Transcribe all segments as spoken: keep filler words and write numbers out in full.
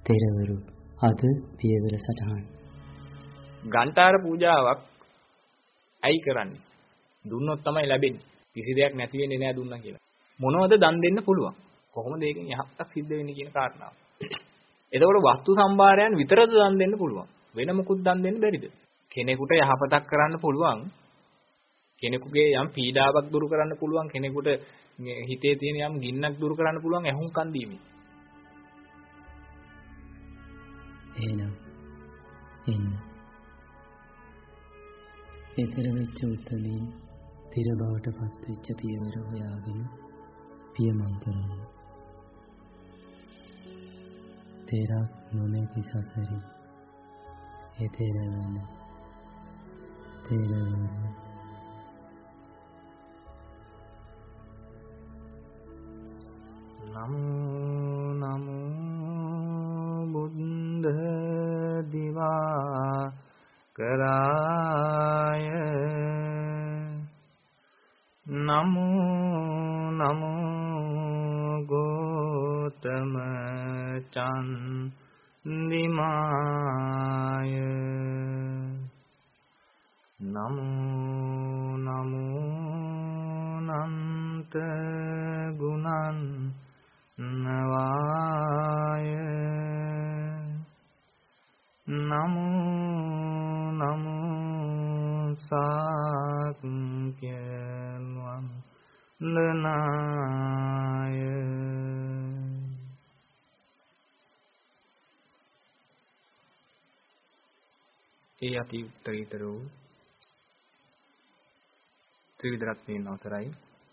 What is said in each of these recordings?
තෙරවරු අද පියවර සටහන්. ගන්ටාර පූජාවක් ඇයි කරන්නේ? දුන්නොත් තමයි ලැබෙන්නේ. කිසි දෙයක් නැති වෙන්නේ නෑ දුන්නා කියලා. මොනවද දන් දෙන්න පුළුවන්? කොහොමද ඒකෙන් යහපතක් සිද්ධ වෙන්නේ කියන කාරණාව. එතකොට වස්තු සම්භාරයන් විතරද දන් දෙන්න පුළුවන්? වෙන මොකුත් දන් දෙන්න බැරිද? කෙනෙකුට යහපතක් කරන්න පුළුවන්. කෙනෙකුගේ යම් පීඩාවක් දුරු කරන්න පුළුවන්. කෙනෙකුට හිතේ තියෙන යම් ගින්නක් දුරු කරන්න පුළුවන් ඇහුම්කන් දීමෙන්. එහෙනම් එන්න. ඊතර වෙච්ච උත්තරීන් තිර බවට පත් වෙච්ච පියවර හොයාගෙන පියමන් කරමු. තේරක් නොමැති සසරි එතෙරවන තෙරවන නමෝ නමෝ බුද්ධ දිවා කරාය නමෝ නමෝ ගෝතම චන්දිමාය නමෝ නමෝ නන්ත ගුණං නවාය නමෝ නමෝ සාක්‍යං ලනාය ඒ අති උත්තරීතර වූ ත්‍රිවිධ රත්නයන් අවසරයි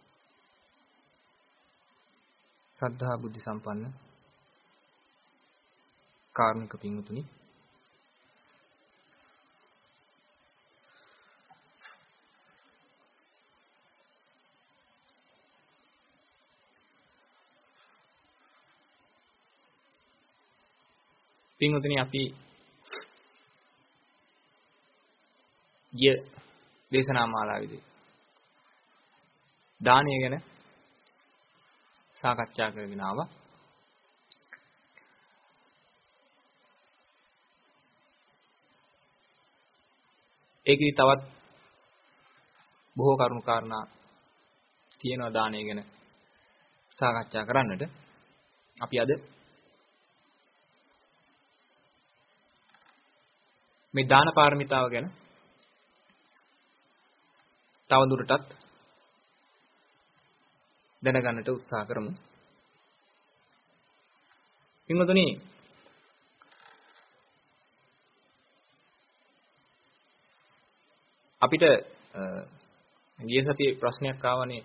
ශ්‍රද්ධා බුද්ධ සම්පන්න කාර්මික පින්වතුනි පින්වතුනි අපි ගිය දේශනා මාලාවේදී දානය ගැන සාකච්ඡා කරගෙන ආවා. ඒකේ තවත් බොහෝ කරුණු කාරණා තියෙනවා දානය ගැන සාකච්ඡා කරන්නට. අපි අද මේ දාන පාරමිතාව ගැන තවදුරටත් දැනගන්නට උත්සාහ කරමු. පින්වතුනි අපිට ගිය සතියේ ප්‍රශ්නයක් ආවනේ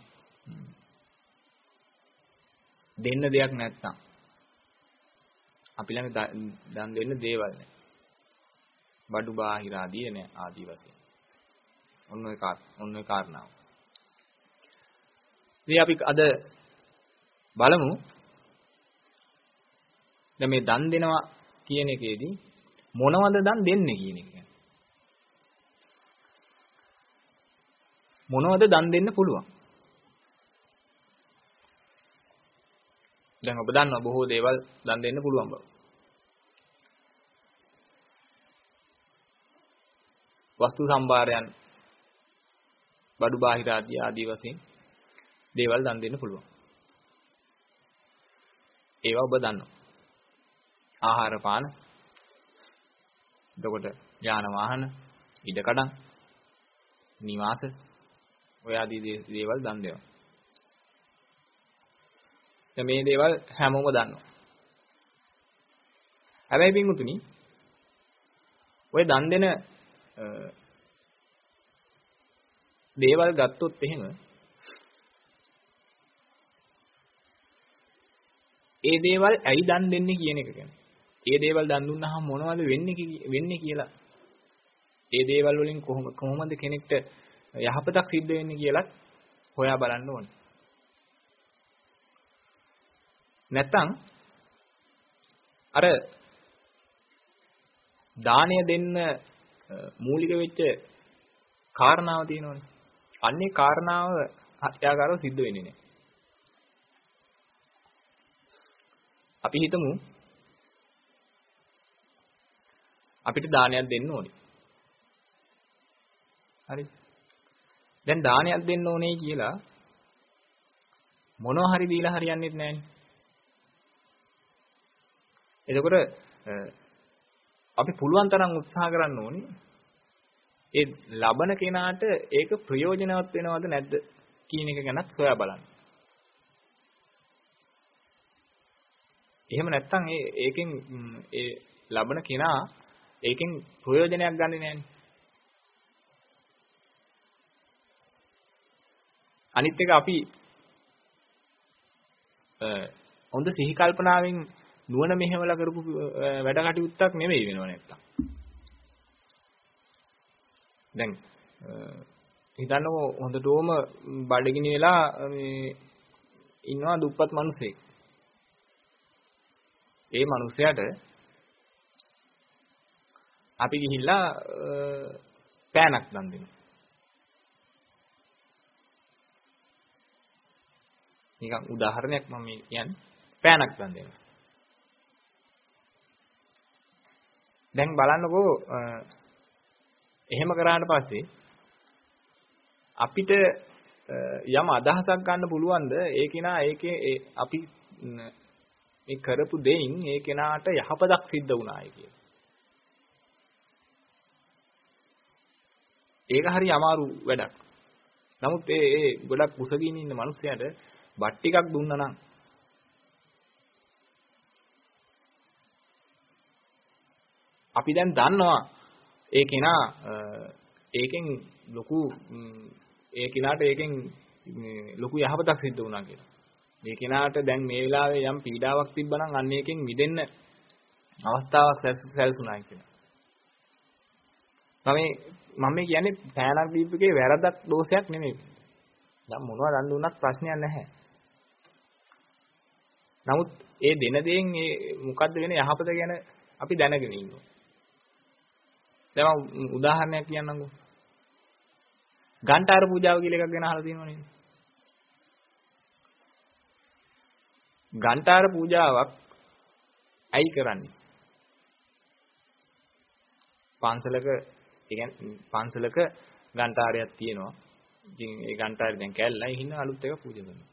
දෙන්න දෙයක් නැත්නම් අපි ළඟ දන් දෙන්න දේවල් නැහැ. බඩු බාහිර ආදී නැහැ ආදී වශයෙන්. ඔන්න ඔය කාර් ඔන්න ඔය කාරණාව. ඉතින් අපි අද බලමු දැන් මේ දන් දෙනවා කියන එකේදී මොනවද දන් දෙන්නේ කියන එක. මොනවද දන් දෙන්න පුළුවන්? දැන් ඔබ දන්නවා බොහෝ දේවල් දන් දෙන්න පුළුවන් බව. වස්තු සම්භාරයන් බඩු බාහිර ආදී ආදී වශයෙන් දේවල් දන් දෙන්න පුළුවන්. ඒවා ඔබ දන්නවා. ආහාර පාන, එතකොට යාන වාහන, ඉඩකඩම්, නිවාස, ඔය ආදී දේවල් දන් දෙනවා. දැන් මේ දේවල් හැමෝම දන්නවා. හැබැයි පින්වතුනි ඔය දන් දෙන දේවල් ගත්තොත් එහෙම ඒ දේවල් ඇයි දන් දෙන්නේ කියන එක ගැන. ඒ දේවල් දන් දුන්නාම මොනවද වෙන්නේ වෙන්නේ කියලා. ඒ දේවල් වලින් කොහොම කොහොමද කෙනෙක්ට යහපතක් සිද්ධ වෙන්නේ කියලාත් හොයා බලන්න ඕනේ. නැත්තම් අර දානය දෙන්න මූලික වෙච්ච කාරණාව තියෙනවනේ. අන්නේ කාරණාව හත්යාකාරව සිද්ධ වෙන්නේ නැහැ. අපි හිතමු අපිට දානයක් දෙන්න ඕනේ. හරිද? දැන් දානයක් දෙන්න ඕනේ කියලා මොනවා හරි දීලා හරියන්නේ නැහැනේ. එතකොට අපි පුළුවන් තරම් උත්සාහ කරන්න ඕනේ ඒ ලබන කෙනාට ඒක ප්‍රයෝජනවත් වෙනවද නැද්ද කියන එක ගැනත් සොයා බලන්න. එහෙම නැත්නම් ඒ ඒකෙන් ඒ ලබන කෙනා ඒකෙන් ප්‍රයෝජනයක් ගන්නෙ නෑනේ. අනිත් එක අපි හොඳ සිහි කල්පනාවෙන් නුවණ මෙහෙवला කරපු වැඩ කටයුත්තක් නෙමෙයි වෙනව නැත්තම්. දැන් හිතන්නකෝ හොඳටම බඩගිනි වෙලා මේ ඉන්නවා දුප්පත් මිනිහෙක්. ඒ මිනිහයාට අපි ගිහිල්ලා පෑනක් දන් දෙනවා. නිකන් උදාහරණයක් මම කියන්නේ පෑනක් දන් දෙනවා. දැන් බලන්නකෝ එහෙම කරාට පස්සේ අපිට යම් අදහසක් ගන්න පුළුවන්ද ඒ කෙනා ඒකේ අපි මේ කරපු දෙයින් ඒ කෙනාට යහපතක් සිද්ධ වුණායි කියලා. ඒක හරි අමාරු වැඩක්. නමුත් ඒ ඒ ගොඩක් කුසගින් ඉන්න මිනිස්සයාට බත් ටිකක් දුන්නා නම් අපි දැන් දන්නවා ඒ කෙනා ඒකෙන් ලොකු ඒ කෙනාට ඒකෙන් ලොකු යහපතක් සිද්ධ වුණා කියලා. මේ කෙනාට දැන් මේ වෙලාවේ යම් පීඩාවක් තිබ්බනම් අන්න ඒකෙන් මිදෙන්න අවස්ථාවක් සැලසුණා කියලා. මම මම මේ කියන්නේ පෑනක් දීපුකේ වැරදක් දෝෂයක් නෙමෙයි. දැන් මොනවා දන් දුන්නත් ප්‍රශ්නයක් නැහැ. නමුත් ඒ දෙන දෙයෙන් මේ මොකද්ද වෙන යහපත ගැන අපි දැනගෙන ඉන්නවා. දැන් මම උදාහරණයක් කියන්නම්කෝ. ගන්ටාර පූජාව කියලා එකක් ගැන අහලා තියෙනව නේද? ගන්ටාර පූජාවක් ඇයි කරන්නේ? පන්සලක ඒ කියන්නේ පන්සලක ගන්ටාරයක් තියෙනවා. ඉතින් ඒ ගන්ටාරේ දැන් කැල්ලයි හින්න අලුත් එක පූජා කරනවා.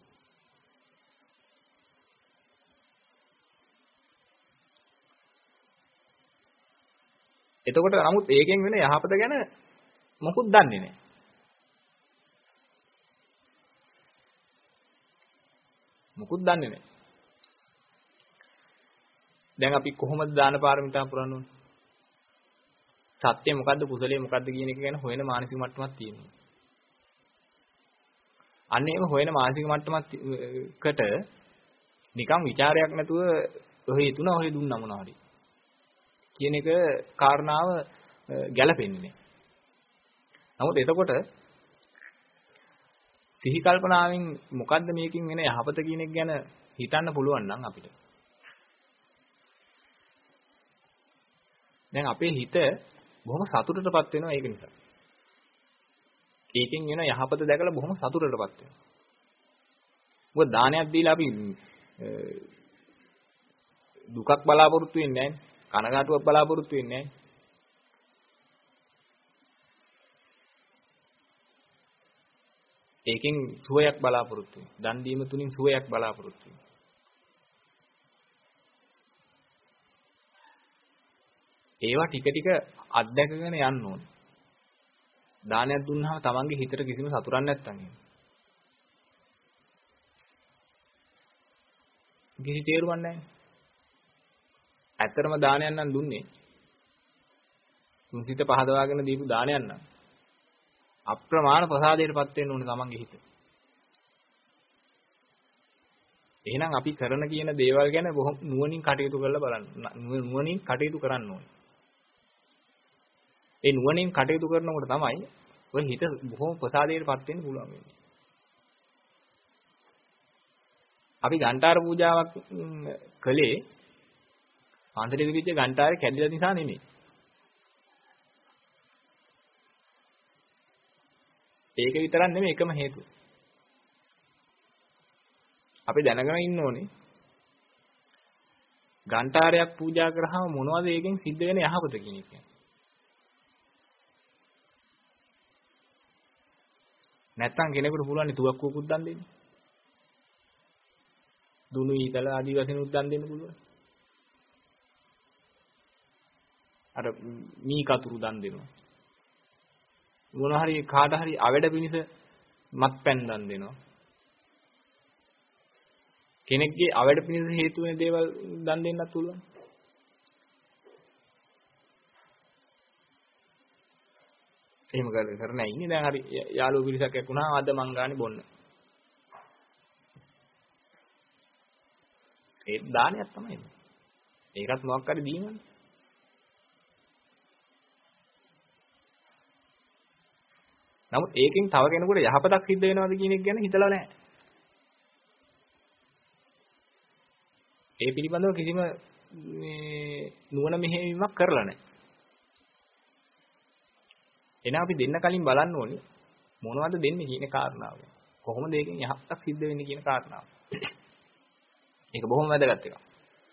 එතකොට නමුත් ඒකෙන් වෙන යහපත ගැන මොකුත් දන්නේ නැහැ. මොකුත් දන්නේ නැහැ. දැන් අපි කොහොමද දාන පාරමිතා පුරන්න ඕනේ? සත්‍ය මොකද්ද කුසලයේ මොකද්ද කියන එක ගැන හොයන මානසික මට්ටමක් තියෙනවා. අන්න එහෙම හොයන මානසික මට්ටමකට නිකම් ਵਿਚාරයක් නැතුව ඔහේ තුන ඔහේ දුන්නා මොනවා හරි කියන එක කාරණාව ගැලපෙන්නේ නැහැ. නමුත් එතකොට සිහි කල්පනාවෙන් මොකද්ද මේකෙන් වෙන යහපත කියන එක ගැන හිතන්න පුළුවන් නම් අපිට. දැන් අපේ හිත බොහොම සතුටටපත් වෙනවා ඒක නිසා. ඒකෙන් වෙන යහපත දැකලා බොහොම සතුටටපත් වෙනවා. මොකද දානයක් දීලා අපි දුකක් බලාපොරොත්තු වෙන්නේ නැහැ. කනගාටුවක් බලාපොරොත්තු වෙන්නේ නැහැ. ඒකෙන් සුවයක් බලාපොරොත්තු වෙනවා. දන් දීම තුලින් සුවයක් බලාපොරොත්තු වෙනවා. ඒවා ටික ටික අත්දැකගෙන යන්න ඕනේ. දානයක් දුන්නාම තමන්ගේ හිතට කිසිම සතුටක් නැත්තම් එහෙම. කිසි තේරුමක් නැහැ. ඇත්තරම දානයක් නම් දුන්නේ. තුන්සිත පහදවාගෙන දීපු දානයක් නම් අප්‍රමාණ ප්‍රසාදයටපත් වෙන්න ඕනේ තමන්ගේ හිත. එහෙනම් අපි කරන කියන දේවල් ගැන බොහොම නුවණින් කටයුතු කරලා බලන්න. නුවණින් කටයුතු කරන්න ඕනේ. ඒ නුවණින් කටයුතු කරනකොට තමයි ඔය හිත බොහොම ප්‍රසාදයටපත් වෙන්න පුළුවන් වෙන්නේ. අපි ගන්ටාර පූජාවක් කළේ පන්සලේ තිබිච්ච ගන්ටාරේ කැඩිලා නිසා නෙමෙයි. ඒක විතරක් නෙමෙයි එකම හේතුව. අපි දැනගෙන ඉන්න ඕනේ ඝණ්ඨාරයක් පූජා කරාම මොනවද ඒකෙන් සිද්ධ වෙන යහපත කියන එක. නැත්තම් කෙනෙකුට පුළුවන් නේ තුවක්කුවකුත් දන් දෙන්න. දුනු ඊතල ආදී වශයෙන් උදන් දෙන්න පුළුවන්. අර මී කතුරු දන් දෙනවා. මොන හරි කාට හරි අවැඩ පිණිස මත්පැන් දන් දෙනවා. කෙනෙක්ගේ අවැඩ පිණිස හේතු වෙන දේවල් දන් දෙන්නත් පුළුවන්. එහෙම කරන්නේ ඉන්නේ දැන් හරි යාළුවෝ පිරිසක් එක්කුණා අද මං ගානේ බොන්න. ඒ දානයක් තමයි. ඒකත් මොකක් හරි දීමනේ. නමුත් ඒකෙන් තව කෙනෙකුට යහපතක් සිද්ධ වෙනවද කියන එක ගැන හිතලා නැහැ. ඒ පිළිබඳව කිසිම මේ නුවණ මෙහෙයීමක් කරලා නැහැ. එහෙනම් අපි දෙන්න කලින් බලන්න ඕනේ මොනවද දෙන්නේ කියන කාරණාව. කොහොමද ඒකෙන් යහපතක් සිද්ධ වෙන්නේ කියන කාරණාව. ඒක බොහොම වැදගත් එකක්.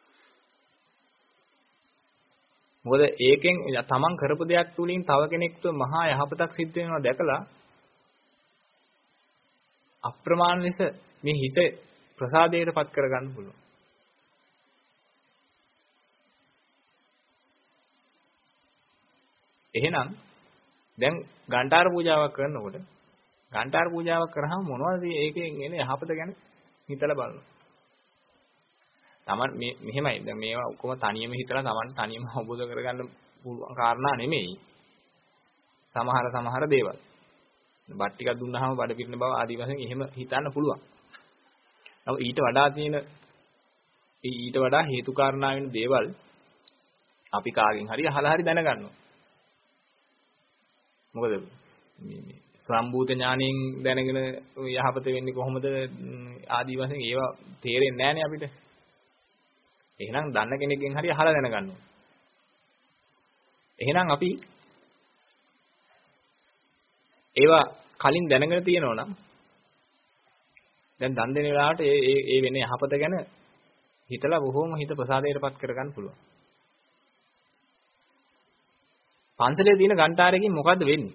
මොකද ඒකෙන් තමන් කරපු දෙයක් තුලින් තව කෙනෙක්ට මහා යහපතක් සිද්ධ වෙනවා දැකලා අප්‍රමාණ ලෙස මේ හිත ප්‍රසාදයටපත් කරගන්න පුළුවන්. එහෙනම් දැන් ඝණ්ඨාර පූජාවක් කරනකොට ඝණ්ඨාර පූජාවක් කරාම මොනවද ඒකෙන් එන යහපත ගැන හිතලා බලනවා. තමන් මේ මෙහෙමයි දැන් මේවා ඔක්කොම තනියම හිතලා තමන් තනියම අවබෝධ කරගන්න පුළුවන් කාරණා නෙමෙයි. සමහර සමහර දේවල්. බත් ටිකක් දුන්නාම බඩ පිරෙන බව ආදී වශයෙන් එහෙම හිතන්න පුළුවන්. නමුත් ඊට වඩා තියෙන ඊට වඩා හේතු කාරණා වෙන දේවල් අපි කාගෙන් හරි අහලා හරි දැනගන්නවා. මොකද මේ සම්භූත ඥාණයෙන් දැනගෙන යහපත වෙන්නේ කොහොමද ආදී වශයෙන් ඒවා තේරෙන්නේ නැහනේ අපිට. එහෙනම් දන්න කෙනෙක්ගෙන් හරි අහලා දැනගන්න ඕනේ. එහෙනම් අපි ඒවා කලින් දැනගෙන තියෙනවා නම් දැන් දන් දෙන වෙලාවට ඒ ඒ ඒ වෙන යහපත ගැන හිතලා බොහොම හිත ප්‍රසාදයටපත් කරගන්න පුළුවන්. පන්සලේ තියෙන ඝණ්ඨාරයෙන් මොකද්ද වෙන්නේ?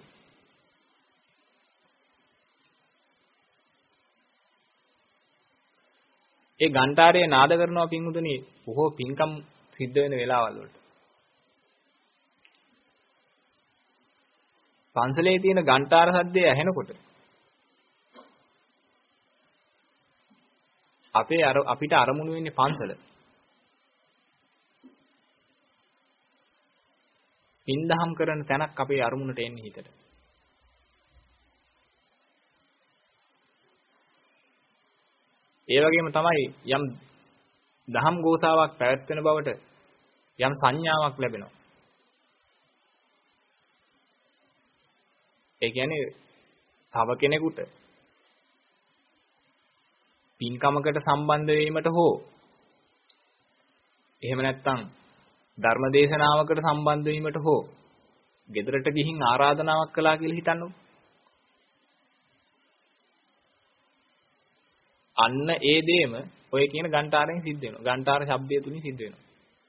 ඒ ඝණ්ඨාරය නාද කරනවා පින්වුතුනි බොහෝ පින්කම් සිද්ධ වෙන වෙලාවල් වලට. පන්සලේ තියෙන ඝණ්ඨාර සද්දය ඇහෙනකොට අපේ අර අපිට අරමුණු වෙන්නේ පන්සල. පින්දහම් කරන තැනක් අපේ අරමුණට එන්නේ හිතට. ඒ වගේම තමයි යම් දහම් ගෝසාවක් පැවැත්වෙන බවට යම් සංඥාවක් ලැබෙනවා. ඒ කියන්නේ තව කෙනෙකුට පින්කමකට සම්බන්ධ වීමට හෝ එහෙම නැත්නම් ධර්ම දේශනාවකට සම්බන්ධ වීමට හෝ ගෙදරට ගිහින් ආරාධනාවක් කළා කියලා හිතන්නකො. අන්න ඒ දෙයම ඔය කියන ඝණ්ඨාරයෙන් සිද්ධ වෙනවා. ඝණ්ඨාර ශබ්දය තුලින් සිද්ධ වෙනවා.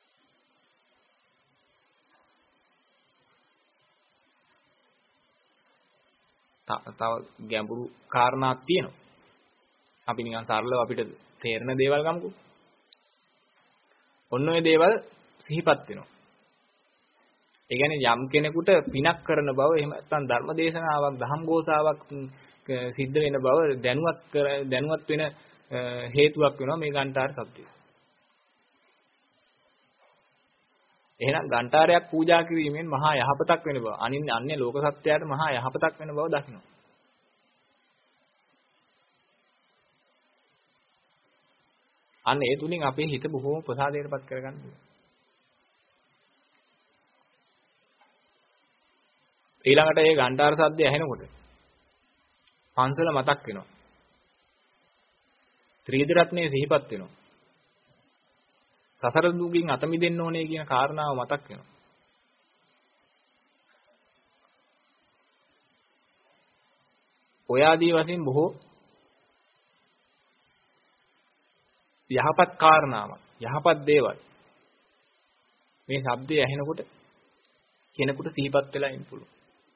තව ගැඹුරු කාරණාවක් තියෙනවා. අපි නිකන් සරලව අපිට තේරෙන දේවල් ගමුකෝ. ඔන්න ඔය දේවල් සිහිපත් වෙනවා. ඒ කියන්නේ යම් කෙනෙකුට පිනක් කරන බව එහෙම නැත්නම් ධර්ම දේශනාවක්, දහම් ගෝසාවක් සිද්ධ වෙන බව දැනුවත් දැනුවත් වෙන හේතුවක් වෙනවා මේ ඝණ්ඨාර શબ્දය. එහෙනම් ඝණ්ඨාරයක් පූජා කිරීමෙන් මහා යහපතක් වෙන බව අනින් අන්‍ය ලෝක සත්‍යයට මහා යහපතක් වෙන බව දකින්න. අන්න ඒ තුලින් අපේ හිත බොහෝම ප්‍රසාදයටපත් කරගන්න පුළුවන්. ඊළඟට මේ ඝණ්ඨාර සද්දය ඇහෙනකොට පන්සල මතක් වෙනවා. ත්‍රිවිධ රත්නයේ සිහිපත් වෙනවා. සසර දුකින් අත මිදෙන්න ඕනේ කියන කාරණාව මතක් වෙනවා. ඔය ආදී වශයෙන් බොහෝ යහපත් කාරණාවක්, යහපත් දේවල් මේ ශබ්දය ඇහෙනකොට කෙනෙකුට සිහිපත් වෙලා ඉන්න පුළුවන්.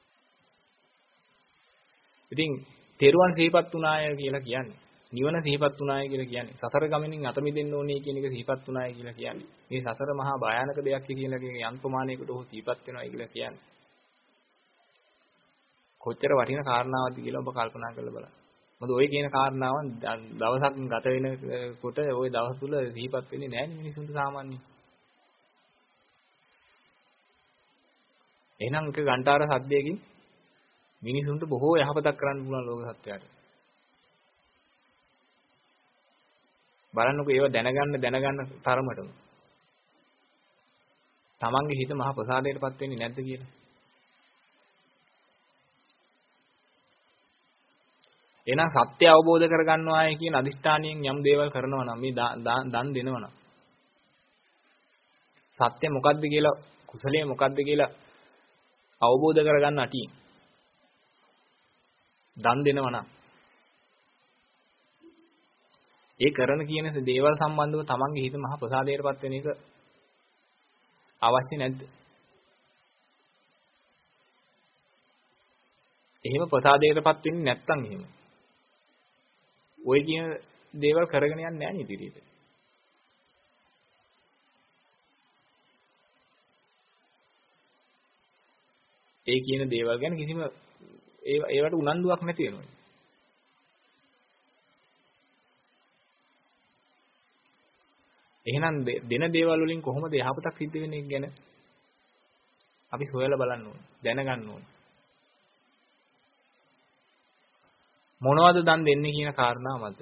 ඉතින් තෙරුවන් සිහිපත් වුණාය කියලා කියන්නේ නිවන සිහිපත් වුණාය කියලා කියන්නේ සසර ගමනින් අත මිදෙන්න ඕනේ කියන එක සිහිපත් වුණාය කියලා කියන්නේ මේ සසර මහා භයානක දෙයක් කියලා කියන යම් ප්‍රමාණයකට ඔහු සිහිපත් වෙනවා කියලා කියන්නේ කොච්චර වටින කාරණාවක්ද කියලා ඔබ කල්පනා කරලා බලන්න. මොකද ওই කියන කාරණාවන් දවසක් ගත වෙනකොට ওই දවස් තුල සිහිපත් වෙන්නේ නැහැ නේ මිනිසුන්ට සාමාන්‍යයෙන්. එහෙනම් එක ගන්ටාර සද්දයකින් මිනිසුන්ට බොහෝ යහපතක් කරන්න පුළුවන් ලෝක සත්‍යයට. බලන්නකෝ ඒව දැනගන්න දැනගන්න තරමටම. තමන්ගේ හිත මහා ප්‍රසාදයටපත් වෙන්නේ නැද්ද කියලා. එහෙනම් සත්‍ය අවබෝධ කරගන්නවායි කියන අදිෂ්ඨානියෙන් යම් දේවල් කරනවා නම් මේ දන් දෙනවා නම් සත්‍ය මොකද්ද කියලා කුසලයේ මොකද්ද කියලා අවබෝධ කරගන්න අටින් දන් දෙනවා නම් ඒ කරන කියන දේවල් සම්බන්ධව තමන්ගේ හිත මහ ප්‍රසාදයටපත් වෙන එක අවශ්‍ය නැද්ද? එහෙම ප්‍රසාදයටපත් වෙන්නේ නැත්තම් එහෙම ඔය කියන දේවල් කරගෙන යන්නේ නැහැ නේ ඉදිරියට. ඒ කියන දේවල් ගැන කිසිම ඒවට උනන්දුවක් නැති වෙනවා. එහෙනම් දෙන දේවල් වලින් කොහොමද යහපතක් සිද්ධ වෙන්නේ ගැන අපි සොයලා බලන්න ඕනේ, දැනගන්න ඕනේ. මොනවද දන් දෙන්නේ කියන කාරණාව මත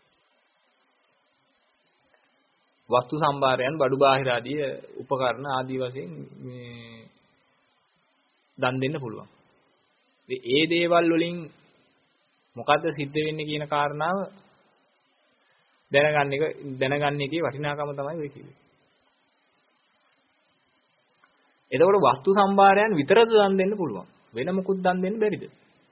වස්තු සම්භාරයන් බඩු බාහිර ආදී උපකරණ ආදී වශයෙන් මේ දන් දෙන්න පුළුවන්. ඒ දේවල් වලින් මොකද්ද සිද්ධ වෙන්නේ කියන කාරණාව දැනගන්න එක දැනගන්න එකේ වටිනාකම තමයි ඔය කිව්වේ. එතකොට වස්තු සම්භාරයන් විතරද දන් දෙන්න පුළුවන්. වෙන මොකුත් දන් දෙන්න බැරිද?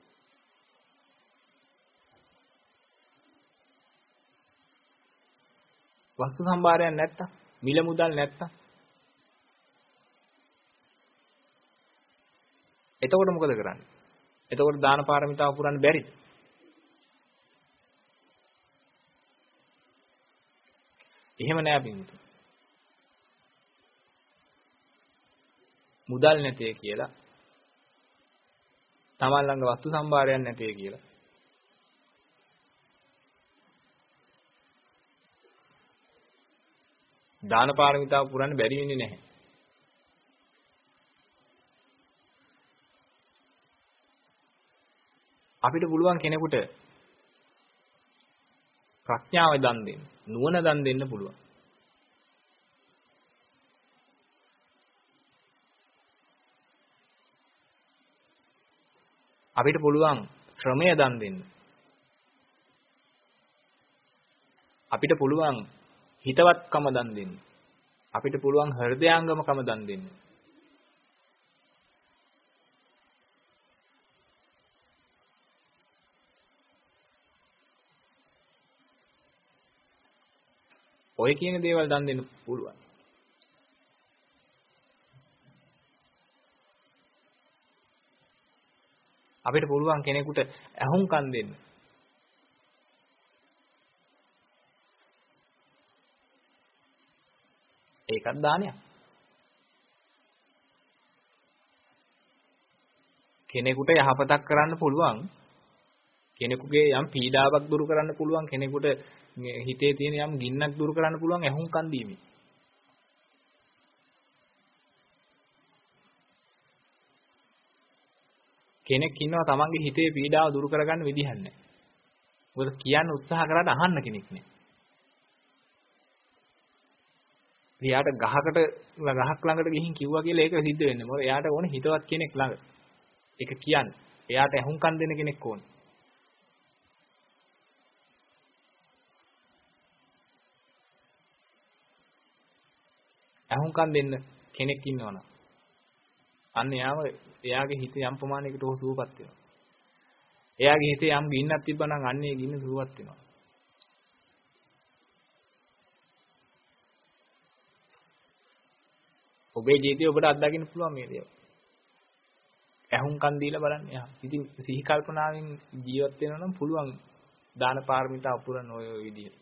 වස්තු සම්භාරයන් නැත්තම් මිල මුදල් නැත්තම් එතකොට මොකද කරන්නේ? එතකොට දාන පාරමිතාව පුරන්න බැරිද? එහෙම නෑ බින්දු. මුදල් නැතේ කියලා තමන් ළඟ වස්තු සම්භාරයක් නැතේ කියලා දාන පාරමිතාව පුරන්න බැරි වෙන්නේ නැහැ. අපිට පුළුවන් කෙනෙකුට ප්‍රඥාව දන් දෙන්න, නුවණ දන් දෙන්න පුළුවන්. අපිට පුළුවන් ශ්‍රමය දන් දෙන්න. අපිට පුළුවන් හිතවත්කම දන් දෙන්න. අපිට පුළුවන් හෘදයාංගමකම දන් දෙන්න. ඔය කියන දේවල් දන් දෙන්න පුළුවන්. අපිට පුළුවන් කෙනෙකුට ඇහුම්කන් දෙන්න. ඒකත් දානයක්. කෙනෙකුට යහපතක් කරන්න පුළුවන්. කෙනෙකුගේ යම් පීඩාවක් දුරු කරන්න පුළුවන්. කෙනෙකුට හිතේ තියෙන යම් ගින්නක් දුරු කරන්න පුළුවන් ඇහුම්කන් දීමෙන්. කෙනෙක් ඉන්නවා තමන්ගේ හිතේ පීඩාව දුරු කරගන්න විදිහක් නැහැ. මොකද කියන්න උත්සාහ කරාට අහන්න කෙනෙක් නැහැ. එයාට ගහකට ගහක් ළඟට ගිහින් කිව්වා කියලා ඒක සිද්ධ වෙන්නේ. මොකද එයාට ඕනේ හිතවත් කෙනෙක් ළඟ. ඒක කියන්නේ. එයාට ඇහුම්කන් දෙන කෙනෙක් ඕනේ. ඇහුම්කන් දෙන්න කෙනෙක් ඉන්නවනම් අන්න එයාව එයාගේ හිත යම් ප්‍රමාණයකට ඔහු සුවපත් වෙනවා. එයාගේ හිතේ යම් ගින්නක් තිබ්බනම් අන්න ඒ ගින්න සුවපත් වෙනවා. ඔබේ ජීවිතේ ඔබට අත්දකින්න පුළුවන් මේ දේවල්. ඇහුම්කන් දීලා බලන්න යා. ඉතින් සිහි කල්පනාවෙන් ජීවත් වෙනවා නම් පුළුවන් දාන පාරමිතා පුරන ඔය ඔය විදිහට.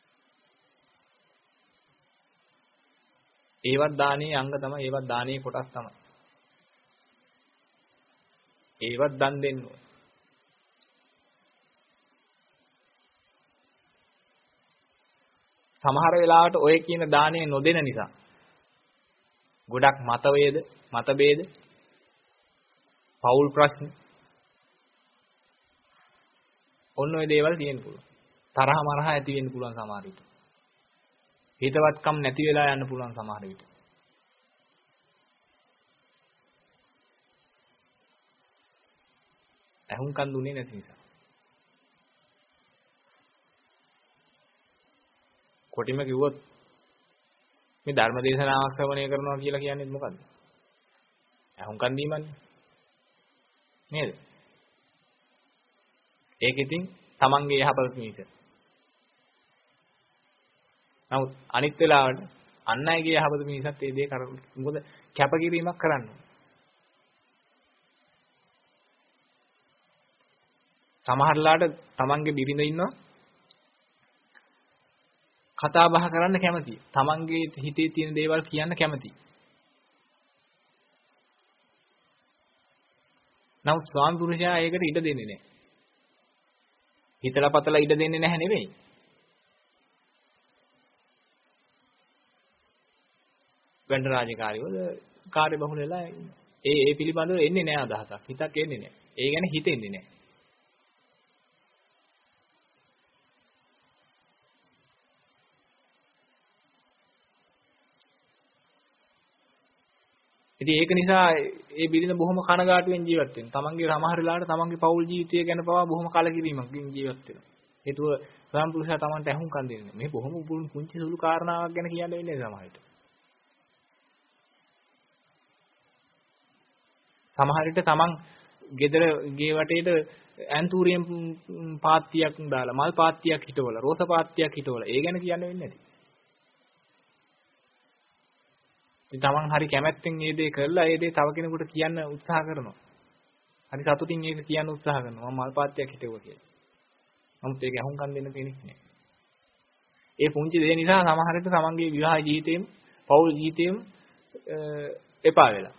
ඒවත් දානයේ අංග තමයි. ඒවත් දානයේ කොටස් තමයි. ඒවත් දන් දෙන්න ඕන. සමහර වෙලාවට ඔය කියන දාණය නොදෙන නිසා ගොඩක් මතවේද, මතභේද, පෞල් ප්‍රශ්න ඔන්න ඔය දේවල් තියෙන්න පුළුවන්. තරහ මරහ ඇති වෙන්න පුළුවන් සමහර විට. හිතවත්කම් නැති වෙලා යන්න පුළුවන් සමහර විට. ඇහුම්කන් දුන්නේ නැති නිසා. කොටිම කිව්වොත් මේ ධර්ම දේශනාවක් ශ්‍රවණය කරනවා කියලා කියන්නේ මොකද්ද? ඇහුම්කන් දීමන්නේ. නේද? ඒක ඉතින් තමන්ගේ යහපත පිණිස. නමුත් අනිත් වෙලාවට අන් අයගේ යහපත පිණිසත් මේ දේ කර මොකද කැපකිරීමක් කරන්න ඕනේ. සමහරලාට තමන්ගේ බිරිඳ ඉන්නවා කතා බහ කරන්න කැමතියි. තමන්ගේ හිතේ තියෙන දේවල් කියන්න කැමතියි. නමුත් ස්වාමි පුරුෂයා ඒකට ඉඩ දෙන්නේ නැහැ. හිතලා පතලා ඉඩ දෙන්නේ නැහැ නෙවෙයි. වෙන්ද රාජකාරියවල කාර්ය බහුල වෙලා ඒ ඒ පිළිබඳව එන්නේ නැහැ අදහසක්. හිතක් එන්නේ නැහැ. ඒ ගැන හිතෙන්නේ නැහැ. ඉතින් ඒක නිසා ඒ බිරිඳ බොහොම කනගාටුවෙන් ජීවත් වෙනවා. තමන්ගේ සමහර වෙලාවට තමන්ගේ පෞල් ජීවිතය ගැන පවා බොහොම කලකිරීමකින් ජීවත් වෙනවා. ඒතුව සම්පූර්ණව තමන්ට ඇහුම්කන් දෙන්නේ. මේ බොහොම පුංචි සුළු කාරණාවක් ගැන කියන්න වෙන්නේ සමහර විට. සමහර විට තමන් ගෙදර ගේ වටේට ඇන්තූරියම් පාත්තියක් දාලා මල් පාත්තියක් හිටවලා රෝස පාත්තියක් හිටවලා ඒ ගැන කියන්න වෙන්නේ නැති. ඉතින් තමන් හරි කැමැත්තෙන් මේ දේ කරලා ඒ දේ තව කෙනෙකුට කියන්න උත්සාහ කරනවා. හරි සතුටින් ඒක කියන්න උත්සාහ කරනවා. මම මල් පාත්තියක් හිටවුවා කියලා. නමුත් ඒක අහුම්කම් දෙන්න කෙනෙක් නෑ. ඒ පුංචි දේ නිසා සමහර විට තමන්ගේ විවාහ ජීවිතේම පෞල් ජීවිතේම එපා වෙලා.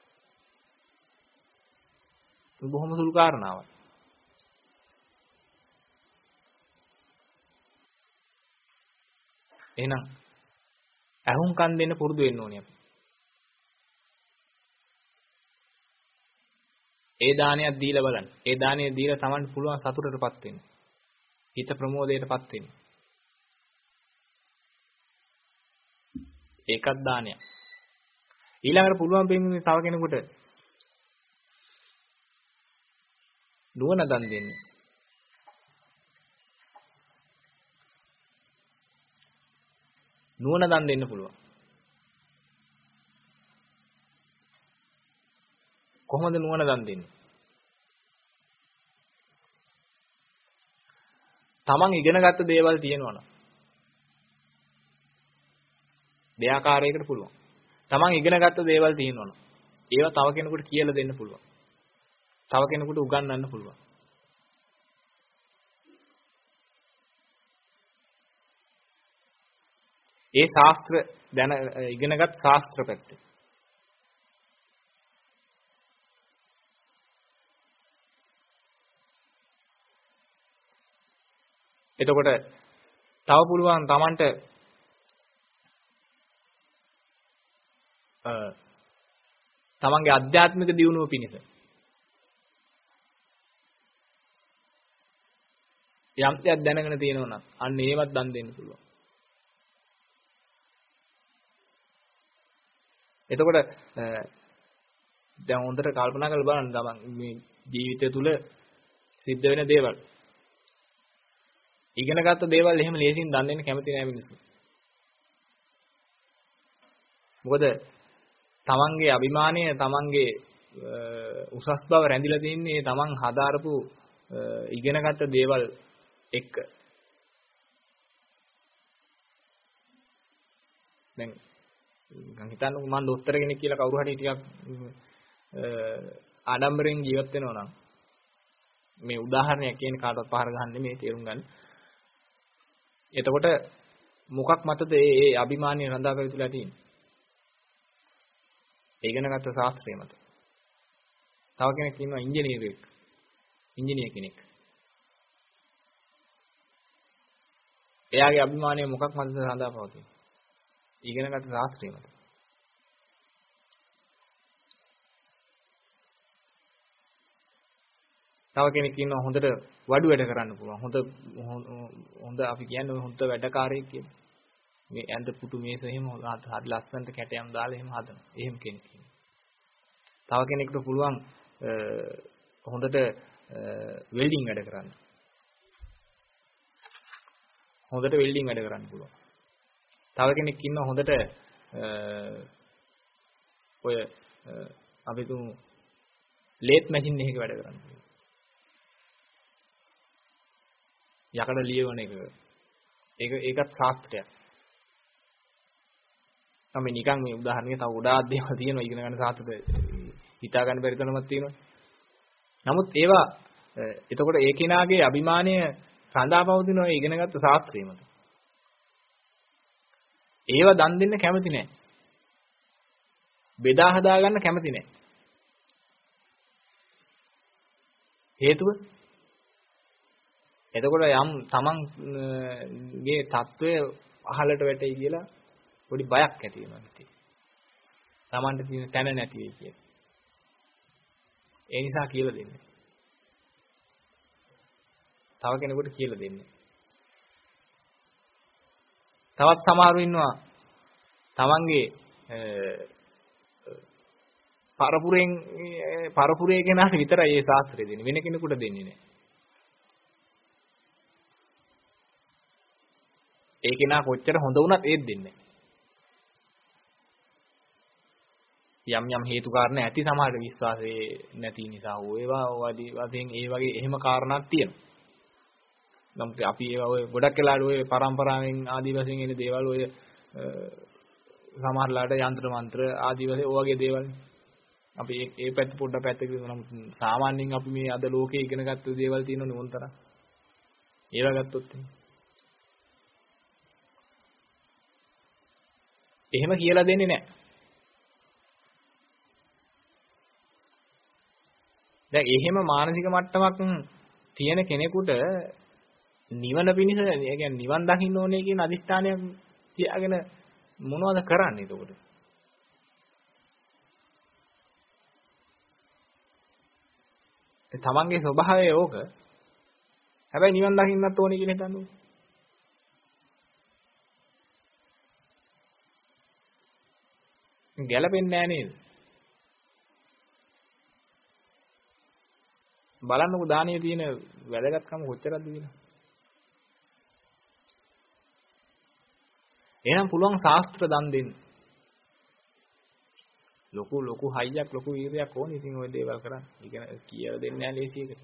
බොහොම සුළු කාරණාවක්. එහෙනම් අහුම්කම් දෙන්න පුරුදු වෙන්න ඕනේ අපි. ඒ දානයක් දීලා බලන්න. ඒ දානය දීලා Tamanට පුළුවන් සතුටටපත් වෙන්න. හිත ප්‍රමෝදයටපත් වෙන්න. ඒකත් දානයක්. ඊළඟට පුළුවන් වෙන්නේ තව කෙනෙකුට නුවණ දන් දෙන්න. නුවණ දන් දෙන්න පුළුවන්. කොහොමද නුවණ දන් දෙන්නේ? තමන් ඉගෙනගත්ත දේවල් තියෙනවනම් දෙආකාරයකට පුළුවන්. තමන් ඉගෙනගත්ත දේවල් තියෙනවනම් ඒවා තව කෙනෙකුට කියලා දෙන්න පුළුවන්. තව කෙනෙකුට උගන්වන්න පුළුවන්. ඒ ශාස්ත්‍ර දැන ඉගෙනගත් ශාස්ත්‍ර පැත්ත. එතකොට තව පුළුවන් Tamanට අ තමන්ගේ ආධ්‍යාත්මික දියුණුව පිණිස යම් දෙයක් දැනගෙන තියෙනවා නම් අන්න ඒවත් දන් දෙන්න පුළුවන්. එතකොට දැන් හොඳට කල්පනා කරලා බලන්න තමන් මේ ජීවිතය තුළ සිද්ධ වෙන දේවල් ඉගෙනගත්ත දේවල් එහෙම ලේසියෙන් දන් දෙන්න කැමති නෑ මිනිස්සු. මොකද තමන්ගේ අභිමානය තමන්ගේ උසස් බව රැඳිලා තින්නේ තමන් හදාරපු ඉගෙනගත්ත දේවල් එක්ක. දැන් නිකන් හිතන්නකො මම දොස්තර කෙනෙක් කියලා කවුරු හරි ටිකක් ආඩම්බරෙන් ජීවත් වෙනවා නම් මේ උදාහරණයක් කියන්නේ කාටවත් පහර ගහන්නේ මේ තේරුම් ගන්න. එතකොට මොකක් මතද ඒ ඒ අභිමානිය රඳා පැවතිලා තියෙන්නේ? ඒ ඉගෙනගත්ත ශාස්ත්‍රය මත. තව කෙනෙක් ඉන්නවා ඉංජිනේරුවෙක්. ඉංජිනේර කෙනෙක්. එයාගේ අභිමානය මොකක් මතද රඳා පවතින්නේ? ඉගෙනගත්ත ශාස්ත්‍රය මත. තව කෙනෙක් ඉන්නවා හොඳට වඩු වැඩ කරන්න පුළුවන්. හොඳ හොඳ අපි කියන්නේ හොඳ වැඩකාරයෙක් කියලා. මේ ඇඳ පුටු මේස එහෙම හරි ලස්සනට කැටයම් දාලා එහෙම හදනවා. එහෙම කෙනෙක් ඉන්නවා. තව කෙනෙකුට පුළුවන් හොඳට වෙල්ඩින් වැඩ කරන්න. හොඳට වෙල්ඩින් වැඩ කරන්න පුළුවන්. තව කෙනෙක් ඉන්නවා හොඳට ඔය අපි තුමු ලේත් මැෂින් එකක වැඩ කරන්න පුළුවන්. යකඩ ලියවන එක. ඒක ඒකත් ශාස්ත්‍රයක්. අපි නිකන් මේ උදාහරණයක් තව ගොඩාක් දේවල් තියෙනවා ඉගෙන ගන්න සාහිත්‍ය හිතා ගන්න බැරි තරමක් තියෙනවා. නමුත් ඒවා එතකොට ඒ කෙනාගේ අභිමානය රඳාපවතින ඔය ඉගෙනගත්ත ශාස්ත්‍රය මත. ඒවා දන් දෙන්න කැමති නැහැ. බෙදා හදා ගන්න කැමති නැහැ. හේතුව එතකොට යම් තමන්ගේ தত্ত্বය අහලට වැටෙයි කියලා පොඩි බයක් ඇති වෙනවා හිතේ. තමන්ට තියෙන තැන නැති වෙයි කියලා. ඒ නිසා කියලා දෙන්නේ. තව කෙනෙකුට කියලා දෙන්නේ. තවත් සමහරු ඉන්නවා තමන්ගේ පරපුරෙන් පරපුරේ කෙනාට විතරයි මේ ශාස්ත්‍රය දෙන්නේ. වෙන කෙනෙකුට දෙන්නේ නැහැ. ඒ කෙනා කොච්චර හොඳ වුණත් ඒත් දෙන්නේ යම් යම් හේතු කාරණා ඇති සමහරට විශ්වාසයේ නැති නිසා හෝ ඒවා වදී වශයෙන් ඒ වගේ එහෙම කාරණාක් තියෙනවා. නමුත් අපි ඒවා ඔය ගොඩක් වෙලාවට ඔය පරම්පරාවෙන් ආදි වශයෙන් එන දේවල් ඔය සමහරලාට යంత్ర මන්ත්‍ර ආදි වශයෙන් ඔය වගේ දේවල් අපි ඒ ඒ පැත්ත පොඩ්ඩක් පැත්තක දාමු. නමුත් සාමාන්‍යයෙන් අපි මේ අද ලෝකේ ඉගෙන ගත්ත දේවල් තියෙනවනේ මොන්තර. ඒවා ගත්තොත් එහෙම කියලා දෙන්නේ නැහැ. දැන් එහෙම මානසික මට්ටමක් තියෙන කෙනෙකුට නිවන පිණිස ඒ කියන්නේ නිවන් දකින්න ඕනේ කියන අදිෂ්ඨානයක් තියාගෙන මොනවද කරන්නේ එතකොට? ඒ තමන්ගේ ස්වභාවය ඕක. හැබැයි නිවන් දකින්නත් ඕනේ කියලා හිතන්නේ. ගැලපෙන්නේ නැහැ නේද? බලන්නකො දානීය තියෙන වැදගත්කම කොච්චරද කියලා. එහෙනම් පුළුවන් ශාස්ත්‍ර දන් දෙන්න. ලොකු ලොකු හයියක් ලොකු වීරයක් ඕනේ ඉතින් ওই දේවල් කරන්න. ඉගෙන කියලා දෙන්නේ නැහැ ලේසියකට.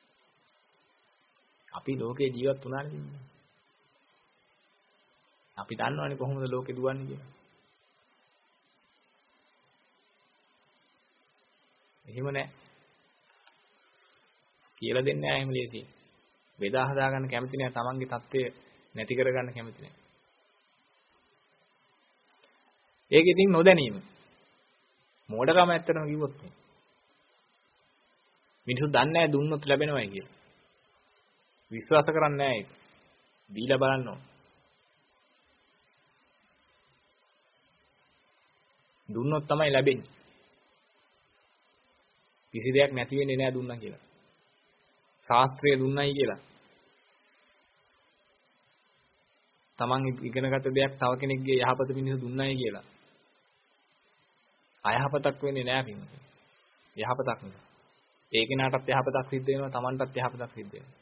අපි ලෝකේ ජීවත් වුණානේ. අපි දන්නවනේ කොහොමද ලෝකේ දුවන්නේ කියලා. එහෙම නැහැ. කියලා දෙන්නේ නැහැ එහෙම ලේසියෙන්. බෙදා හදා ගන්න කැමති නැහැ. තමන්ගේ தත්ත්වය නැති කර ගන්න කැමති නැහැ. ඒක ඉතින් නොදැනීම. මෝඩකම ඇත්තටම කිව්වොත් නේ. මිනිස්සු දන්නේ නැහැ දුන්නොත් ලැබෙනවයි කියලා. විශ්වාස කරන්නේ නැහැ ඒක. දීලා බලන්න ඕන. දුන්නොත් තමයි ලැබෙන්නේ. කිසි දෙයක් නැති වෙන්නේ නැහැ දුන්නා කියලා. ශාස්ත්‍රය දුන්නයි කියලා. තමන් ඉගෙනගත්ත දෙයක් තව කෙනෙක්ගේ යහපත පිණිස දුන්නයි කියලා. අයහපතක් වෙන්නේ නැහැ පින්වතුනි. යහපතක් නේ. ඒ කෙනාටත් යහපතක් සිද්ධ වෙනවා, තමන්ටත් යහපතක් සිද්ධ වෙනවා.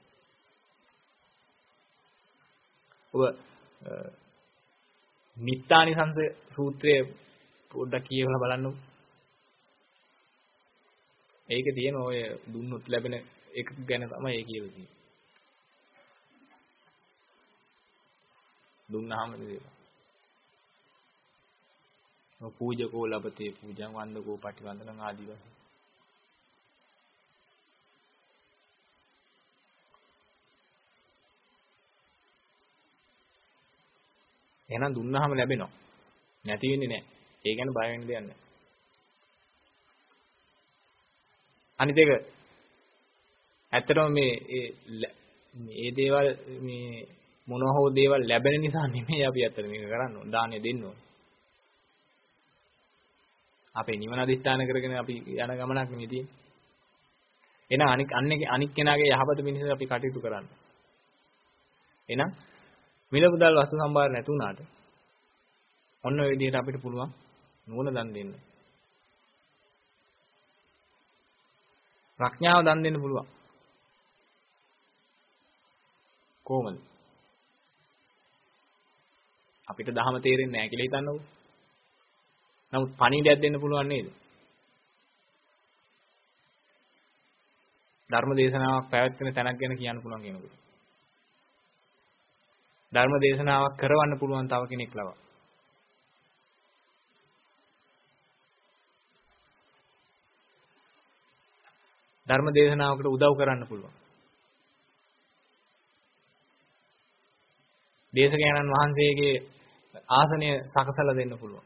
ඔබ නිත්තානිසංස සූත්‍රයේ පොඩ්ඩක් කියවලා බලන්නකො. ඒකේ තියෙන ඔය දුන්නොත් ලැබෙන එක ගැන තමයි ඒ කියලා තියෙන්නේ. දුන්නාම නේද? පූජකෝ ලබතේ පූජං වන්දකෝ පටිවන්දනං ආදී වශයෙන්. එහෙනම් දුන්නාම ලැබෙනවා. නැති වෙන්නේ නැහැ. ඒ ගැන බය වෙන්න දෙයක් නැහැ. අනිත් එක ඇත්තටම මේ මේ දේවල් මේ මොනවා හෝ දේවල් ලැබෙන නිසා නෙමෙයි අපි ඇත්තට මේක කරන්න ඕන. දානෙ දෙන්න ඕන. අපේ නිවන අධිෂ්ඨාන කරගෙන අපි යන ගමනක් නෙමෙයි තියෙන්නේ. එහෙනම් අනික් අන්නේ අනික් කෙනාගේ යහපත පිණිස අපි කටයුතු කරන්න. එහෙනම් මිල මුදල් වස්තු සම්භාර නැති වුණාට ඔන්න ඔය විදිහට අපිට පුළුවන් නුවණ දන් දෙන්න. ප්‍රඥාව දන් දෙන්න පුළුවන්. කොහොමද? අපිට දහම තේරෙන්නේ නැහැ කියලා හිතන්නකෝ. නමුත් පණිවිඩයක් දෙන්න පුළුවන් නේද? ධර්ම දේශනාවක් පැවැත්වෙන තැනක් ගැන කියන්න පුළුවන් කෙනෙකුට. ධර්ම දේශනාවක් කරවන්න පුළුවන් තව කෙනෙක් ලවා. ධර්ම දේශනාවකට උදව් කරන්න පුළුවන්. දේශකයන්න් වහන්සේගේ ආසනය සකසලා දෙන්න පුළුවන්.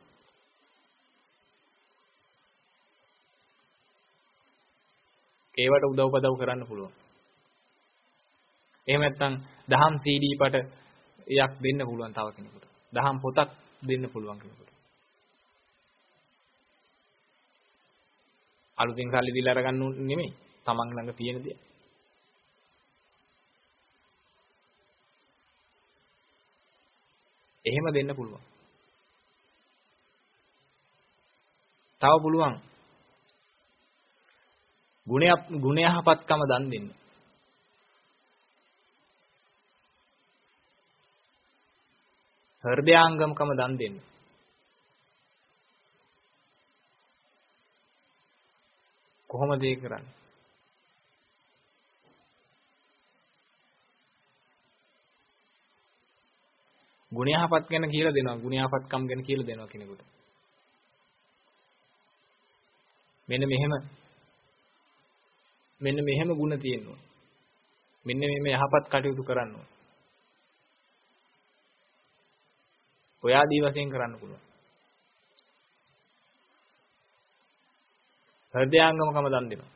ඒවට උදව්පදව් කරන්න පුළුවන්. එහෙම නැත්නම් දහම් සී ඩී පටයක් දෙන්න පුළුවන් තව කෙනෙකුට. දහම් පොතක් දෙන්න පුළුවන් කෙනෙකුට. අලුතින් සල්ලි දීලා අරගන්න නෙමෙයි. තමන් ළඟ තියෙන දේ. එහෙම දෙන්න පුළුවන්. තව පුළුවන් ගුණය ගුණයහපත්කම දන් දෙන්න. හෘදයාංගමකම දන් දෙන්න. කොහොමද ඒක කරන්නේ? ගුණයහපත් ගැන කියලා දෙනවා. ගුණයහපත්කම් ගැන කියලා දෙනවා කෙනෙකුට. මෙන්න මෙහෙම මෙන්න මෙහෙම ಗುಣ තියෙනවා. මෙන්න මෙහෙම යහපත් කටයුතු කරන්න ඕන. ඔය ආදී වශයෙන් කරන්න පුළුවන්. හෘදයාංගමකම දන් දෙනවා.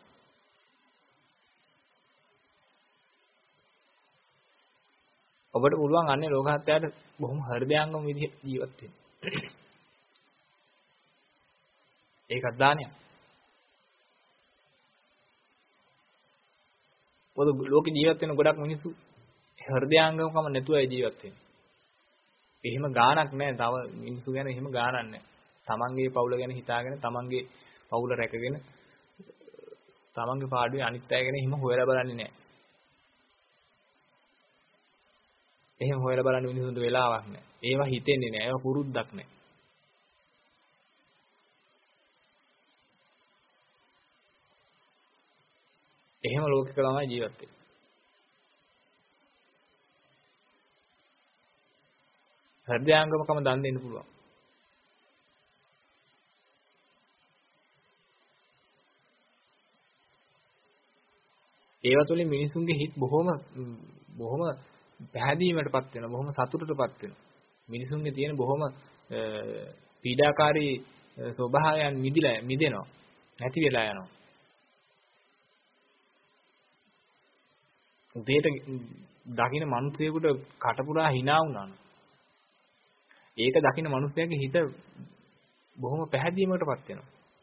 ඔබට පුළුවන් අන්නේ ලෝකහත්යාට බොහොම හෘදයාංගම විදිහට ජීවත් වෙන්න. ඒකත් දානයක්. පොදු ලෝකේ ජීවත් වෙන ගොඩක් මිනිස්සු හෘදයාංගමකම නැතුව ජීවත් වෙන්නේ. එහෙම ගාණක් නැහැ. තව මිනිස්සු ගැන එහෙම ගාණක් නැහැ. තමන්ගේ පවුල ගැන හිතාගෙන තමන්ගේ පවුල රැකගෙන තමන්ගේ පාඩුවේ අනිත් අය ගැන එහෙම හොයලා බලන්නේ නැහැ. එහෙම හොයලා බලන්න මිනිස්සුන්ට වෙලාවක් නැහැ. ඒවා හිතෙන්නේ නැහැ. ඒවා පුරුද්දක් නැහැ. එහෙම ලෝකෙක ළමයි ජීවත් වෙන්නේ. හෘදයාංගමකම දන් දෙන්න පුළුවන්. ඒවා තුළින් මිනිසුන්ගේ හිත බොහොම බොහොම පැහැදීමකටපත් වෙනවා. බොහොම සතුටටපත් වෙනවා. මිනිසුන්ගේ තියෙන බොහොම පීඩාකාරී ස්වභාවයන් මිදිලා මිදෙනවා. නැති වෙලා යනවා. උදේට දකින්න මිනිස්සෙකුට කටපුරා hina වුණා. ඒක දකින්න මිනිස්සයාගේ හිත බොහොම පැහැදීමකටපත් වෙනවා.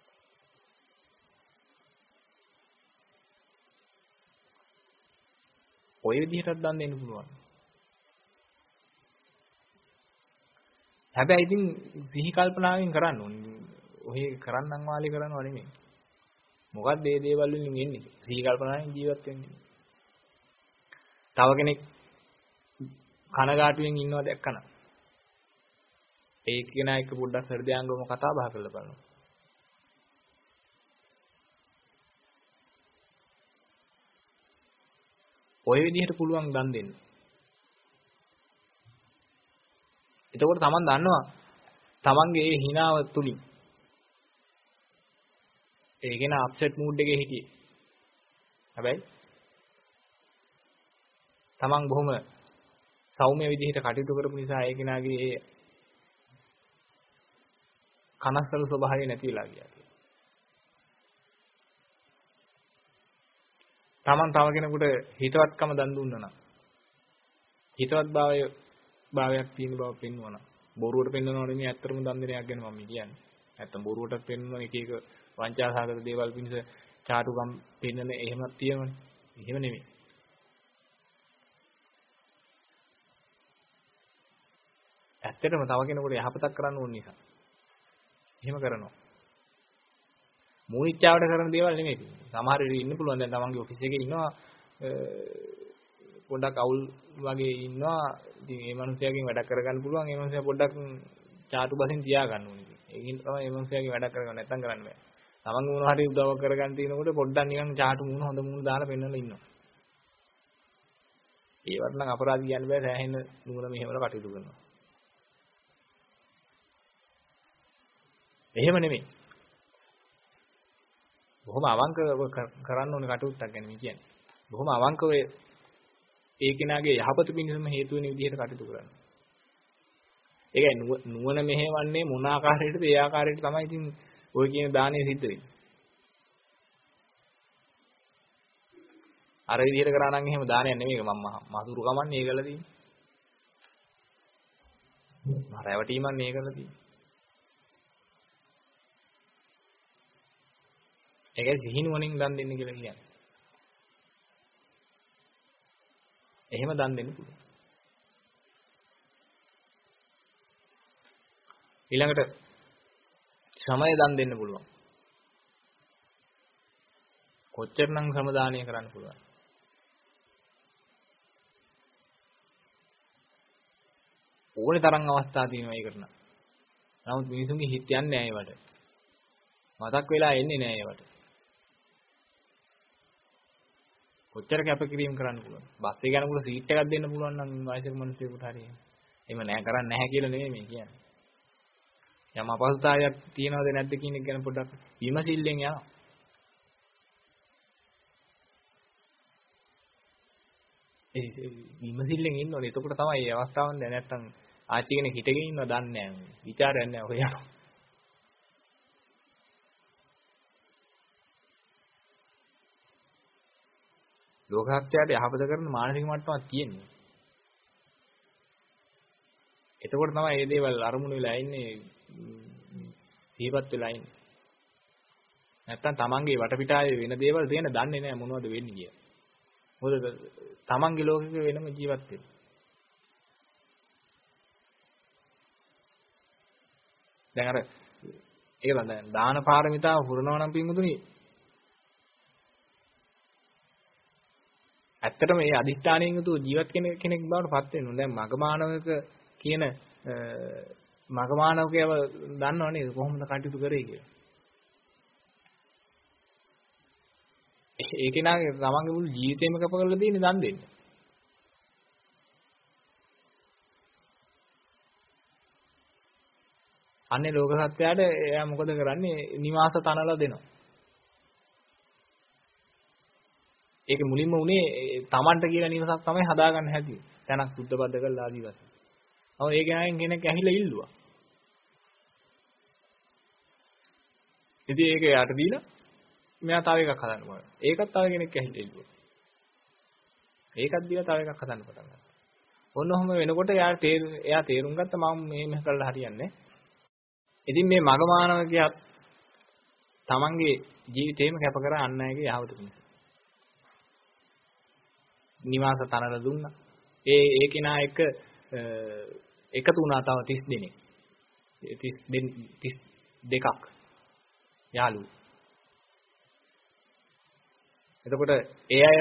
ඔය විදිහටත් දන් දෙන්න පුළුවන්. හැබැයි ඉතින් සිහි කල්පනාවෙන් කරන්න ඕනේ. ඔය කරන්නම් වාලේ කරනව නෙමෙයි. මොකක්ද මේ දේවල් වලින් එන්නේ? සිහි කල්පනාවෙන් ජීවත් වෙන්නේ. තව කෙනෙක් කනගාටුවෙන් ඉන්නවා දැක්කම ඒ කෙනා එක්ක පොඩ්ඩක් හෘදයාංගම කතා බහ කරලා බලන්න. ඔය විදිහට පුළුවන් දන් දෙන්න. එතකොට Taman දන්නවා තමන්ගේ ඒ හිනාව තුලින් ඒ කෙන අප්සෙට් මූඩ් එකේ හිටියේ. හැබැයි තමන් බොහොම සෞම්‍ය විදිහට කටයුතු කරපු නිසා ඒ කෙනාගේ ඒ කනස්සලු ස්වභාවය නැති වෙලා ගියා. තමන් තව කෙනෙකුට හිතවත්කම දන් දුන්නා නම් හිතවත් භාවය භාවයක් තියෙන බව පෙන්වනවා නම් බොරුවට පෙන්වනව නෙමෙයි ඇත්තටම දන් දෙන එකක් ගැන මම කියන්නේ. නැත්තම් බොරුවටත් පෙන්වන එක එක වංචාසහගත දේවල් පිණිස චාටුකම් පෙන්වන එහෙමත් තියෙනවනේ. එහෙම නෙමෙයි. ඇත්තටම තව කෙනෙකුට යහපතක් කරන්න ඕන නිසා. එහෙම කරනවා. මූණිච්චාවට කරන දේවල් නෙමෙයි. සමහර වෙලෙ ඉන්න පුළුවන් දැන් තමන්ගේ ඔෆිස් එකේ ඉන්නවා පොඩ්ඩක් අවුල් වගේ ඉන්නවා. ඉතින් මේ මිනිහයාගෙන් වැඩක් කරගන්න පුළුවන්. මේ මිනිහයා පොඩ්ඩක් චාටු බසින් තියා ගන්න ඕනේ. ඒකින් තමයි මේ මිනිහයාගෙන් වැඩක් කරගන්න නැත්තම් කරන්න බෑ. තමන්ගේ මොනවා හරි උදව් කරගන්න තියෙනකොට පොඩ්ඩක් නිකන් චාටු මූණ හොඳ මූණ දාලා පෙන්නලා ඉන්නවා. ඒවට නම් අපරාධ කියන්න බෑ. සෑහෙන නුවණ මෙහෙමල කටයුතු කරනවා. එහෙම නෙමෙයි. බොහොම අවංකව කරන්න ඕනේ කටයුත්තක් ගැන මේ කියන්නේ. බොහොම අවංකව ඒ කෙනාගේ යහපත පිණිසම හේතු වෙන විදිහට කටයුතු කරන්න. ඒකයි නුවණ මෙහෙවන්නේ මොන ආකාරයකටද ඒ ආකාරයට තමයි ඉතින් ඔය කියන දාණය සිද්ධ වෙන්නේ. අර විදිහට කරා නම් එහෙම දානයක් නෙමෙයි මම මහතුරු කමන්නේ ඒකලා තියෙන්නේ. මම රැවටීමන්නේ ඒකලා තියෙන්නේ. ඒකයි සිහිනුවණින් දන් දෙන්න කියලා කියන්නේ. එහෙම දන් දෙන්න පුළුවන්. ඊළඟට ශ්‍රමය දන් දෙන්න පුළුවන්. කොච්චරනම් ශ්‍රම දානය කරන්න පුළුවන්. ඕනේ තරම් අවස්ථා තියෙනවා ඒකට නම්. නමුත් මිනිසුන්ගේ හිත යන්නේ නැහැ ඒවට. මතක් වෙලා එන්නේ නැහැ ඒවට. කොච්චර කැපකිරීම කරන්න පුළුවන්. බස් එක යනකොට සීට් එකක් දෙන්න පුළුවන් නම් වයසක මිනිස්සුෙකුට හරි. එහෙම නැහැ කරන්නේ නැහැ කියලා නෙමෙයි මේ කියන්නේ. යම් අපහසුතාවයක් තියෙනවද නැද්ද කියන එක ගැන පොඩ්ඩක් විමසිල්ලෙන් යනවා. ඒ විමසිල්ලෙන් ඉන්න ඕනේ. එතකොට තමයි මේ අවස්ථාවන් දැන නැත්තම් ආච්චි කෙනෙක් හිටගෙන ඉන්නව දන්නේ නැහැ. ਵਿਚාරයක් නැහැ ඔය යනවා. ලෝක සත්‍යයට යහපත කරන මානසික මට්ටමක් තියෙනවා. එතකොට තමයි මේ දේවල් අරමුණු වෙලා ඉන්නේ සිහිපත් වෙලා ඉන්නේ. නැත්තම් තමන්ගේ වටපිටාවේ වෙන දේවල් තියෙන දන්නේ නැහැ මොනවද වෙන්නේ කියලා. මොකද තමන්ගේ ලෝකෙක වෙනම ජීවත් වෙනවා. දැන් අර ඒක බලන්න දාන පාරමිතාව පුරනවා නම් පින්වතුනි ඇත්තටම මේ අදිෂ්ඨානයෙන් යුතු ජීවත් කෙනෙක් කෙනෙක් බවට පත් වෙනවා. දැන් මගමානවක කියන මගමානවකයව දන්නව නේද කොහොමද කටයුතු කරේ කියලා. ඒ කෙනාගේ තමන්ගේ මුළු ජීවිතේම කප කරලා තියෙන්නේ දන් දෙන්න. අන්නේ ලෝක සත්‍යයට එයා මොකද කරන්නේ? නිවාස තනලා දෙනවා. ඒක මුලින්ම උනේ තමන්ට කියලා නිවසක් තමයි හදාගන්න හැටි. තැනක් සුද්ධබද්ධ කරලා ආදී වශයෙන්. ඔව් ඒ ගෑනෙන් කෙනෙක් ඇහිලා ඉල්ලුවා. ඉතින් ඒක යාට දීලා මෙයා තව එකක් හදන්න ඕන. ඒකත් තව කෙනෙක් ඇහිලා ඉල්ලුවා. ඒකත් දීලා තව එකක් හදන්න පටන් ගත්තා. ඔන්න ඔහොම වෙනකොට එයා එයා තේරුම් ගත්ත මම මේ මෙහෙ කරලා හරියන්නේ නැහැ. ඉතින් මේ මගමානවකයා තමන්ගේ ජීවිතේම කැප කර අන් අයගේ යහපත පිණිස නිවාස තනලා දුන්නා. ඒ ඒ කෙනා එක එකතු වුණා තව තිස් දෙනෙක්. තිස් දෙකක් යාළුවෝ. එතකොට ඒ අය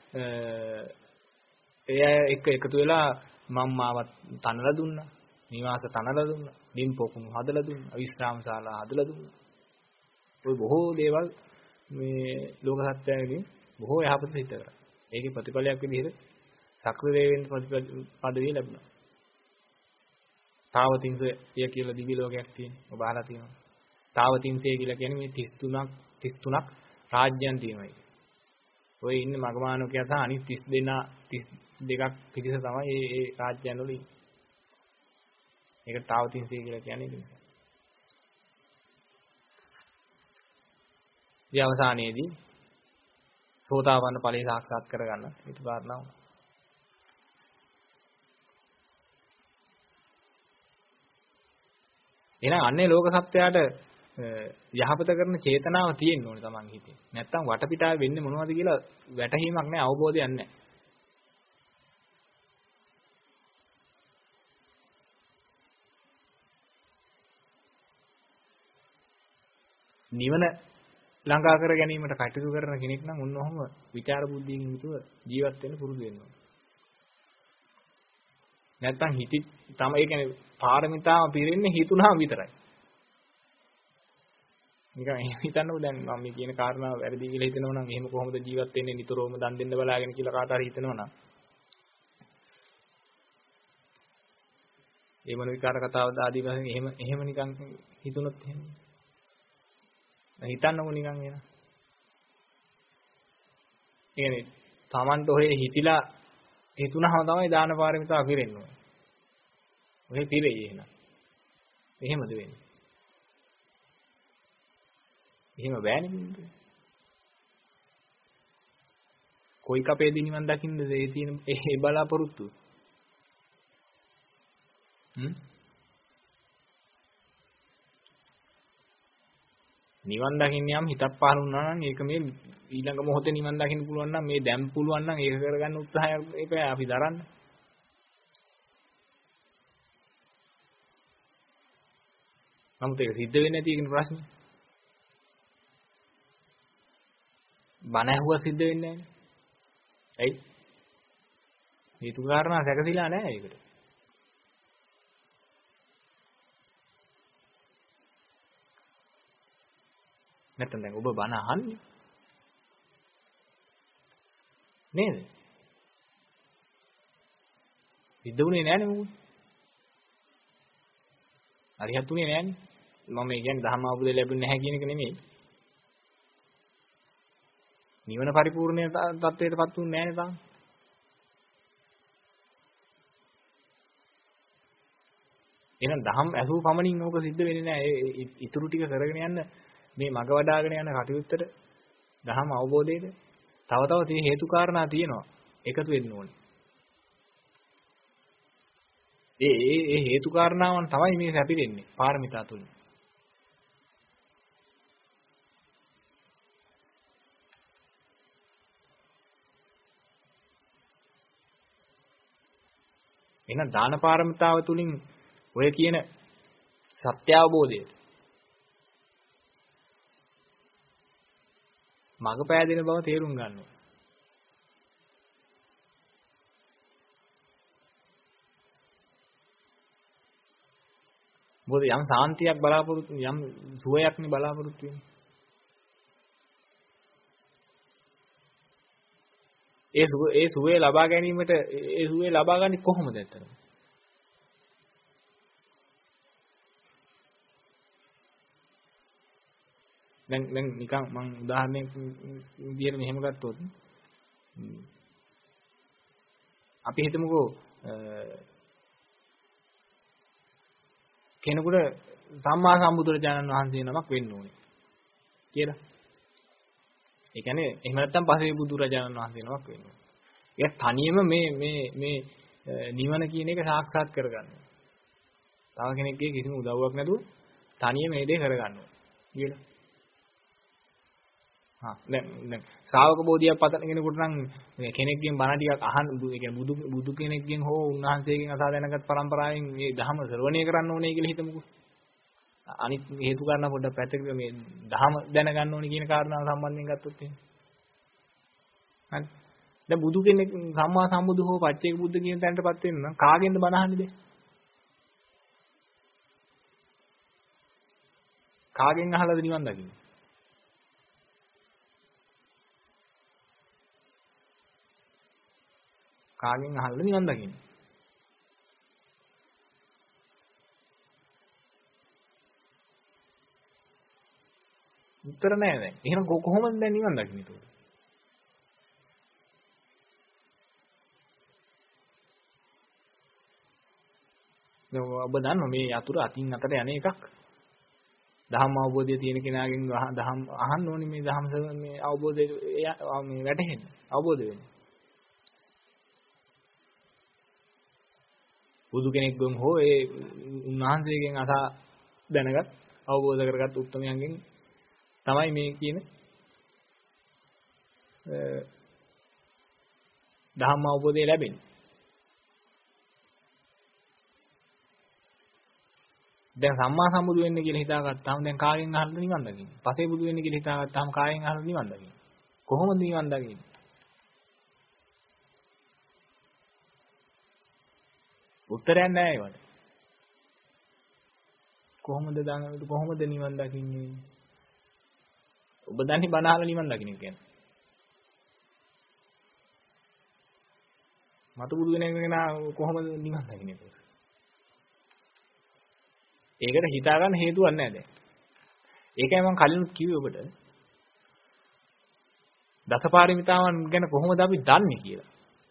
ඒ අය එක එකතු වෙලා මම මාවත් තනලා දුන්නා. නිවාස තනලා දුන්නා. ඩිම් පොකුණු හදලා දුන්නා. විශ්‍රාම ශාලා හදලා දුන්නා. ඔය බොහෝ දේවල් මේ ලෝක සත්‍යයේදී බොහෝ යහපත සිද්ධ කරා. ඒකේ ප්‍රතිඵලයක් විදිහට සක්‍ර දේවෙන් පදවිය ලැබුණා. තාවතින්සය කියලා දිවි ලෝකයක් තියෙනවා. ඔබ අහලා තියෙනවා. තාවතින්සය කියලා කියන්නේ මේ තිස් තුනක් තිස් තුනක් රාජ්‍යයන් තියෙනවා. ඔය ඉන්නේ මගමානෝකයා සහ අනිත් තිස් දෙනා තිස් දෙකක් පිටිස තමයි මේ ඒ රාජ්‍යයන් වල ඉන්නේ. ඒක තාවතින්සය කියලා කියන්නේ ඒක. ඊ අවසානයේදී සෝතාපන්න ඵලය සාක්ෂාත් කරගන්න ඊට කාරණාව. එහෙනම් අන්නේ ලෝක සත්‍යයට යහපත කරන චේතනාව තියෙන්න ඕනේ තමන් හිතේ. නැත්තම් වටපිටාවේ වෙන්නේ මොනවද කියලා වැටහීමක් නැහැ, අවබෝධයක් නැහැ. නිවන ළඟා කර ගැනීමට කටයුතු කරන කෙනෙක් නම් උන් ඔහොම විචාර බුද්ධියෙන් යුතුව ජීවත් වෙන්න පුරුදු වෙන්න ඕනේ. නැත්තම් හිති තමයි ඒ කියන්නේ පාරමිතාව පිරෙන්නේ හිතුනහම විතරයි. නිකන් එහෙම හිතන්නකො දැන් මම මේ කියන කාරණාව වැරදි කියලා හිතනවා නම් එහෙම කොහොමද ජීවත් වෙන්නේ නිතරම දන් දෙන්න බලාගෙන කියලා කාට හරි හිතනවා නම් ඒ මොන විකාර කතාවද ආදී වශයෙන් එහෙම එහෙම නිකන් හිතුනොත් එහෙම හිතන්නකො නිකන් එන. ඒ කියන්නේ Tamanට ඔය හිතිලා හිතුනහම තමයි දාන පාරමිතාව පිරෙන්නේ. ඔය පිරෙයි එහෙනම්. එහෙමද වෙන්නේ? එහෙම බෑනේ කිව්වේ. කොයි කපේදී නිවන් දකින්නද ඒ තියෙන ඒ බලාපොරොත්තු? හ්ම්? නිවන් දකින්න යම් හිතක් පහළ වුණා නම් ඒක මේ ඊළඟ මොහොතේ නිවන් දකින්න පුළුවන් නම් මේ දැන් පුළුවන් නම් ඒක කරගන්න උත්සාහයක් ඒක අපි දරන්න. නමුත් ඒක සිද්ධ වෙන්නේ නැති කියන ප්‍රශ්නේ. බණ ඇහුවා සිද්ධ වෙන්නේ නැහැ. ඇයි? හේතු කාරණා සැකසීලා නැහැ ඒකට. නැත්නම් දැන් ඔබ බණ අහන්නේ නේද? සිද්ධුනේ නෑනේ මොකද? හරියටුනේ නෑනේ. මම කියන්නේ ධර්ම අවබෝධය ලැබුණේ නැහැ කියන එක නෙමෙයි. නිවන පරිපූර්ණ තත්ත්වයටපත් වුනේ නෑනේ තාම. එහෙනම් දහම් ඇසූ පමණින් ඕක සිද්ධ වෙන්නේ නෑ. ඒ ඉතුරු ටික කරගෙන යන්න මේ මග වඩාගෙන යන කටයුත්තට දහම් අවබෝධයට තව තව තේ හේතු කාරණා තියෙනවා. එකතු වෙන්න ඕනේ. ඒ ඒ ඒ හේතු කාරණාවන් තමයි මේ සැපිරෙන්නේ පාරමිතා තුලින්. එහෙනම් දාන පාරමිතාව තුලින් ඔය කියන සත්‍ය අවබෝධය මඟ පෑදෙන බව තේරුම් ගන්න ඕනේ. මොකද යම් සාන්තියක් බලාපොරොත්තු යම් සුවයක්නේ බලාපොරොත්තු වෙන්නේ. ඒ සුව ඒ සුවේ ලබා ගැනීමට ඒ සුවේ ලබා ගන්නේ කොහොමද ඇත්තටම? දැන් දැන් නිකන් මම උදාහරණයක් විදියට මෙහෙම ගත්තොත් අපි හිතමුකෝ කෙනෙකුට සම්මා සම්බුදුරජාණන් වහන්සේ නමක් වෙන්න ඕනේ කියලා. ඒ කියන්නේ එහෙම නැත්නම් පසේ බුදුරජාණන් වහන්සේ නමක් වෙන්න ඕනේ. ඒක තනියම මේ මේ මේ නිවන කියන එක සාක්ෂාත් කරගන්න. තව කෙනෙක්ගේ කිසිම උදව්වක් නැතුව තනියම මේ දේ කරගන්න ඕනේ කියලා. හා දැන් දැන් ශ්‍රාවක බෝධියක් පතන කෙනෙකුට නම් කෙනෙක්ගෙන් බණ ටිකක් අහන්න ඒ කියන්නේ බුදු බුදු කෙනෙක්ගෙන් හෝ උන්වහන්සේගෙන් අසා දැනගත් પરම්පරාවෙන් මේ ධර්ම ශ්‍රවණය කරන්න ඕනේ කියලා හිතමුකෝ. අනිත් හේතු කාරණා පොඩ්ඩක් පැත්තකට මේ ධර්ම දැනගන්න ඕනේ කියන කාරණාව සම්බන්ධයෙන් ගත්තොත් එහෙනම්. හරි. දැන් බුදු කෙනෙක් සම්මා සම්බුදු හෝ පච්චේක බුද්ධ කියන තැනටපත් වෙන්න නම් කාගෙන්ද බණ අහන්නේ දැන්? කාගෙන් අහලාද නිවන් දකින්නේ? කාගෙන් අහලා නිවන් දකින්නේ? උත්තර නැහැ දැන්. එහෙනම් කොහොමද දැන් නිවන් දකින්නේ ඒක? ඔබ දන්නවා මේ යතුරු අතින් අතට යන එකක්. දහම් අවබෝධය තියෙන කෙනාගෙන් දහම් අහන්න ඕනේ මේ දහම් මේ අවබෝධය මේ වැටහෙන්න. අවබෝධ වෙන්න. බුදු කෙනෙක්ගෙන් හෝ ඒ උන්වහන්සේගෙන් අසා දැනගත් අවබෝධ කරගත් උත්තරයන්ගෙන් තමයි මේ කියන දහම් අවබෝධය ලැබෙන්නේ. දැන් සම්මා සම්බුදු වෙන්න කියලා හිතාගත්තාම දැන් කාගෙන් අහන්නද නිවන් දකින්නේ? පසේ බුදු වෙන්න කියලා හිතාගත්තාම කාගෙන් අහන්නද නිවන් දකින්නේ? කොහොමද නිවන් දකින්නේ? උත්තරයක් නැහැ ඒවට. කොහොමද දාන කොහොමද නිවන් දකින්නේ? ඔබ දන්නේ බණ අහලා නිවන් දකින්න කියන්නේ. මතු බුදු වෙන කෙනා කොහොමද නිවන් දකින්නේ? ඒකට හිතා ගන්න හේතුවක් නැහැ දැන්. ඒකයි මම කලිනුත් කිව්වේ ඔබට. දසපාරමිතාවන් ගැන කොහොමද අපි දන්නේ කියලා.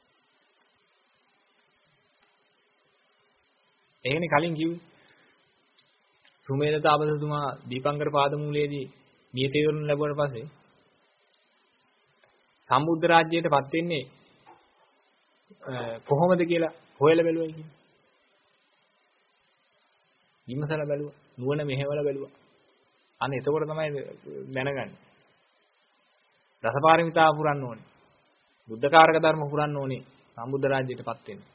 ඒකනේ කලින් කිව්වේ. සුමේද තාපසතුමා දීපංකර පාදමූලයේදී නියතයවරුන් ලැබුවට පස්සේ සම්බුද්ධ රාජ්‍යයටපත් වෙන්නේ කොහොමද කියලා හොයලා බැලුවයි කියන්නේ. විමසලා බැලුවා. නුවණ මෙහෙवला බැලුවා. අන්න එතකොට තමයි දැනගන්නේ. දසපාරමිතා පුරන්න ඕනේ. බුද්ධකාරක ධර්ම පුරන්න ඕනේ. සම්බුද්ධ රාජ්‍යයටපත් වෙන්න.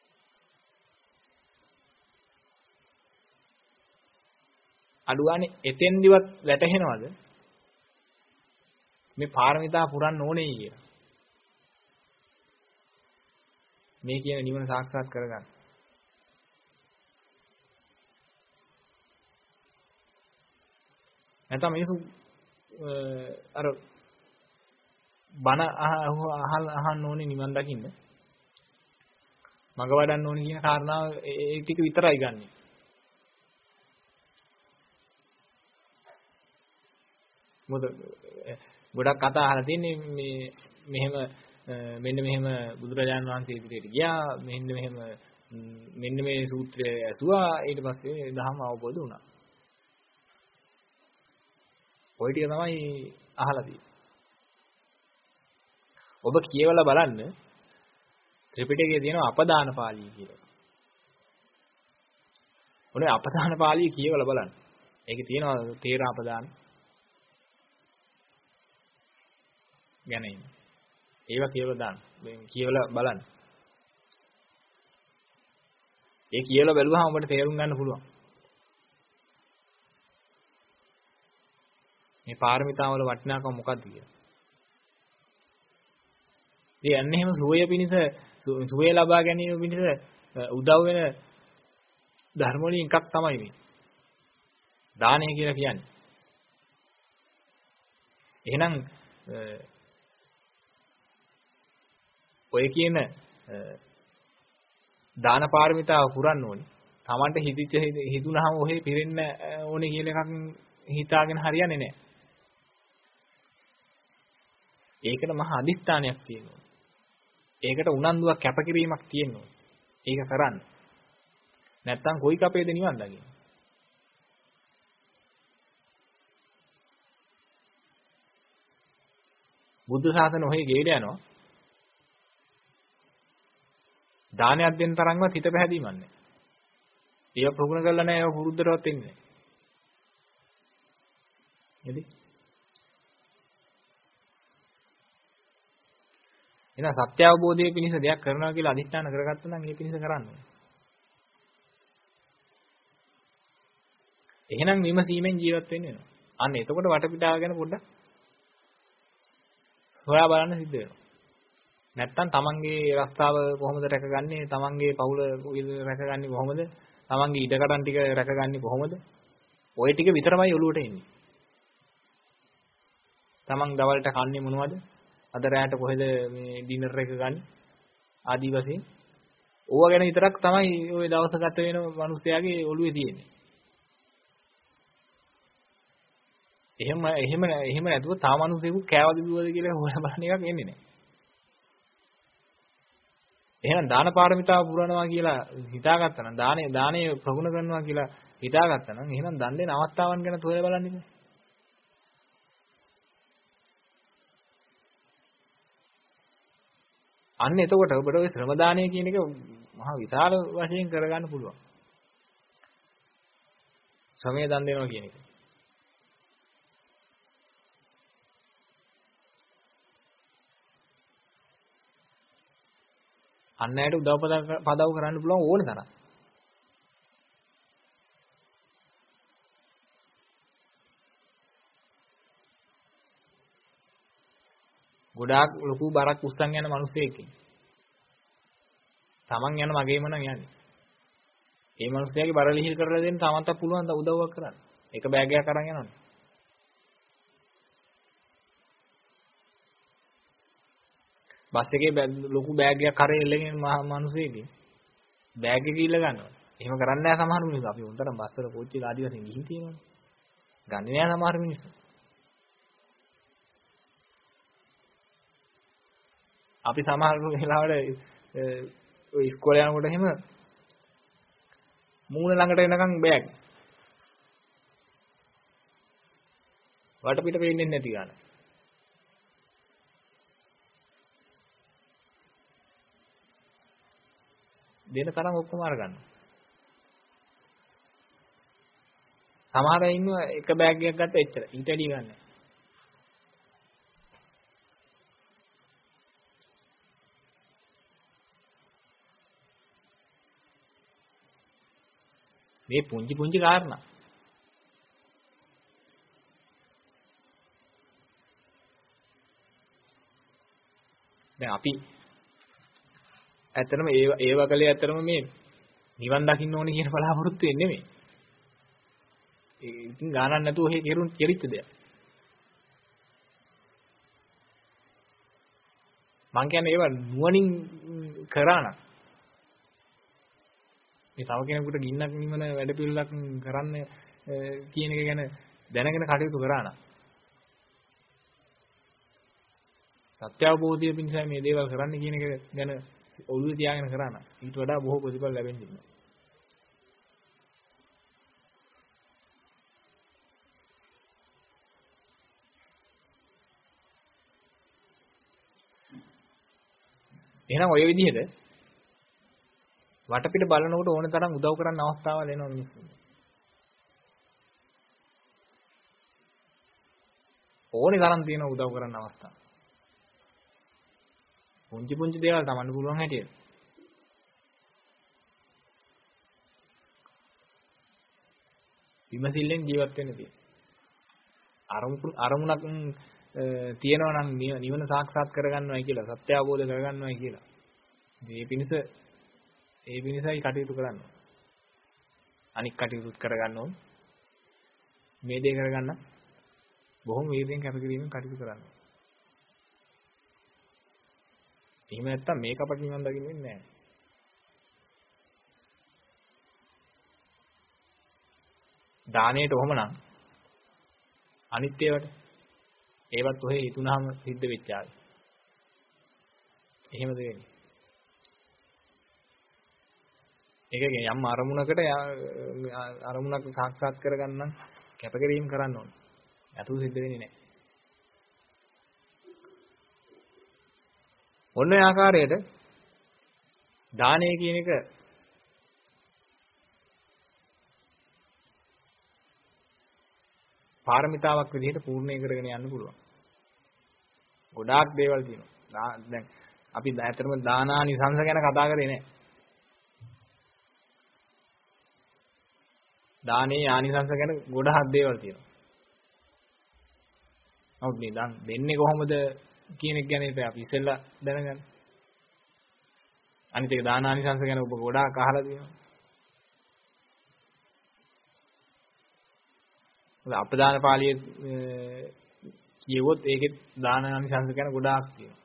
අඩුවානේ එතෙන්දිවත් වැටහෙනවද? මේ පාරමිතා පුරන්න ඕනේ කියලා. මේ කියන නිවන සාක්ෂාත් කරගන්න. නැත්නම් මිනිස්සු අර බණ අහල් අහන්න ඕනේ නිවන් දකින්න. මග වඩන්න ඕනේ කියන කාරණාව ඒ ටික විතරයි ගන්නෙ. මොකද ගොඩක් කතා අහලා තියෙන්නේ මේ මෙහෙම මෙන්න මෙහෙම බුදුරජාණන් වහන්සේ ඉදිරියට ගියා මෙන්න මෙහෙම මෙන්න මේ සූත්‍රය ඇසුවා ඊට පස්සේ ධර්ම අවබෝධ වුණා. ඔය ටික තමයි අහලා තියෙන්නේ. ඔබ කියවලා බලන්න ත්‍රිපිටකයේ තියෙන අපදාන පාළිය කියලා. ඔනේ අපදාන පාළිය කියවලා බලන්න. ඒකේ තියෙනවා තේර අපදාන ගැනීම. ඒවා කියවලා දාන්න. කියවලා බලන්න. ඒ කියවලා බැලුවහම ඔබට තේරුම් ගන්න පුළුවන්. මේ පාරමිතාවල වටිනාකම මොකක්ද කියලා. ඉතින් යන්නේ එහෙම සුවය පිණිස සුවය ලබා ගැනීම පිණිස උදව් වෙන ධර්ම වලින් එකක් තමයි මේ. දානය කියලා කියන්නේ. එහෙනම් ඔය කියන දාන පාරමිතාව පුරන්න ඕනේ. Tamanට හිතිච්ච හිතුනහම ඔහේ පිරෙන්න ඕනේ කියලා එකක් හිතාගෙන හරියන්නේ නැහැ. ඒකට මහා අදිස්ථානයක් තියෙනවා. ඒකට උනන්දුවක් කැපකිරීමක් තියෙනවා. ඒක කරන්න. නැත්තම් කොයි කපේද නිවන් දකින්නේ? බුද්ධ ශාසන ඔහේ ගෙවිල යනවා. දානයක් දෙන්න තරම්වත් හිත පැහැදීමක් නැහැ. ඒක ප්‍රගුණ කරලා නැහැ. ඒක පුරුද්දටවත් එන්නේ නැහැ. නේද? එහෙනම් සත්‍ය අවබෝධයේ පිණිස දෙයක් කරනවා කියලා අදිස්ථාන කරගත්තා නම් ඒ පිණිස කරන්න ඕනේ. එහෙනම් විමසීමෙන් ජීවත් වෙන්න වෙනවා. අන්න එතකොට වටපිටාව ගැන පොඩ්ඩක් හොයා බලන්න සිද්ධ වෙනවා. නැත්තම් තමන්ගේ රස්තාව කොහොමද රැකගන්නේ? තමන්ගේ පවුල රැකගන්නේ කොහොමද? තමන්ගේ ඉඩකඩම් ටික රැකගන්නේ කොහොමද? ওই ටික විතරමයි ඔලුවට එන්නේ. තමන් දවල්ට කන්නේ මොනවද? අද රැයට කොහෙද මේ ඩිනර් එක ගන්න? ආදි වශයෙන්. ඕවා ගැන විතරක් තමයි ওই දවස ගත වෙන මිනිස්යාගේ ඔළුවේ තියෙන්නේ. එහෙම එහෙම එහෙම නැතුව තාම මිනිස්සුෙකු කෑවද බිව්වද කියලා හොයලා බලන එකක් එන්නේ නැහැ. එහෙනම් දාන පාරමිතාව පුරනවා කියලා හිතාගත්තා නම් දානේ දානේ ප්‍රගුණ කරනවා කියලා හිතාගත්තා නම් එහෙනම් දන් දෙන අවස්ථාවන් ගැන හොයලා බලන්න ඉතින්. අන්න එතකොට ඔබට ওই ශ්‍රම දානය කියන එක මහා විශාල වශයෙන් කරගන්න පුළුවන්. ශ්‍රමයේ දන් දෙනවා කියන එක. අන්න ඇයට උදව් පදව් කරන්න පුළුවන් ඕන තරම්. ගොඩාක් ලොකු බරක් උස්සන් යන මිනිස්සෙක් ඉන්නේ. Taman යන මගේම නම් යන්නේ. ඒ මිනිස්සයාගේ බර ලිහිල් කරලා දෙන්න තමන්ට පුළුවන් ද උදව්වක් කරන්න. එක බෑග් එකක් අරන් යනවනේ. බස් එකේ ලොකු බෑග් එකක් කරේ එල්ලගෙන මිනිස්සෙක්ගේ බෑග් එක ඉල්ල ගන්නවා. එහෙම කරන්නේ නැහැ සමහර මිනිස්සු. අපි උන්ටම බස් වල කෝච්චි ආදි වශයෙන් ගිහින් තියෙනවනේ. ගන්නේ නැහැ සමහර මිනිස්සු. අපි සමහර වෙලාවට ඔය ඉස්කෝලේ යනකොට එහෙම මූණ ළඟට එනකන් බෑග් වටපිට පේන්නේ නැති ගාන. දෙන තරම් ඔක්කොම අරගන්නවා. සමහර අය ඉන්නවා එක බෑග් එකක් ගත්ත එච්චර. ඊට වැඩි ගන්නෑ. මේ පුංචි පුංචි කාරණා. දැන් අපි ඇත්තටම ඒ ඒ වගලේ ඇත්තටම මේ නිවන් දකින්න ඕනේ කියන බලාපොරොත්තු වෙන්නේ නෙමෙයි. ඒ ඉතින් ගානක් නැතුව ඔහේ කෙරුන් කෙරිච්ච දෙයක්. මං කියන්නේ ඒව නුවණින් කරා නම් මේ තව කෙනෙකුට ගින්නක් නිවන වැඩ පිළිලක් කරන්න කියන එක ගැන දැනගෙන කටයුතු කරා නම් සත්‍ය අවබෝධය පිණිසයි මේ දේවල් කරන්න කියන එක ගැන ඔළුවේ තියාගෙන කරා නම් ඊට වඩා බොහෝ ප්‍රතිඵල ලැබෙන්නේ නැහැ. එහෙනම් ඔය විදිහට වටපිට බලනකොට ඕන තරම් උදව් කරන්න අවස්ථාවල් එනවා මිනිස්සුන්ට. ඕනේ තරම් තියෙන උදව් කරන්න අවස්ථා. පුංචි පුංචි දේවල් තමන්න පුළුවන් හැටියට. විමසිල්ලෙන් ජීවත් වෙන්න තියෙන. අරමුණක් අරමුණක් තියෙනවා නම් නිවන සාක්ෂාත් කරගන්නවයි කියලා සත්‍ය අවබෝධ කරගන්නවයි කියලා. මේ පිණිස ඒ පිණිසයි කටයුතු කරන්න. අනික් කටයුතු කරගන්න ඕන. මේ දේ කරගන්න බොහොම වීර්යයෙන් කැපකිරීමෙන් කටයුතු කරන්න. එහෙම නැත්තම් මේක අපට නිවන් දකින්න වෙන්නේ නැහැ. දාණයට ඔහමනම් අනිත් ඒවාට ඒවත් ඔහේ හිතුනහම සිද්ධ වෙච්ච ආයි. එහෙමද වෙන්නේ? ඒක කියන්නේ යම් අරමුණකට අරමුණක් සාක්ෂාත් කරගන්න කැපකිරීම කරන්න ඕනේ. අතුරු සිද්ධ වෙන්නේ නැහැ. ඔන්න ඒ ආකාරයට දානය කියන එක පාරමිතාවක් විදිහට පූර්ණේ කරගෙන යන්න පුළුවන්. ගොඩාක් දේවල් තියෙනවා. දැන් අපි ඇත්තටම දානානිසංස ගැන කතා කරේ නැහැ. දානේ ආනිසංස ගැන ගොඩාක් දේවල් තියෙනවා. නමුත් මේ දන් දෙන්නේ කොහොමද කියන එක ගැන අපි ඉස්සෙල්ලා දැනගන්න. අනිත් එක දානානිසංස ගැන ඔබ ගොඩාක් අහලා තියෙනවා. අපදාන පාළියේ කියවොත් ඒකේ දානානිසංස ගැන ගොඩාක් තියෙනවා.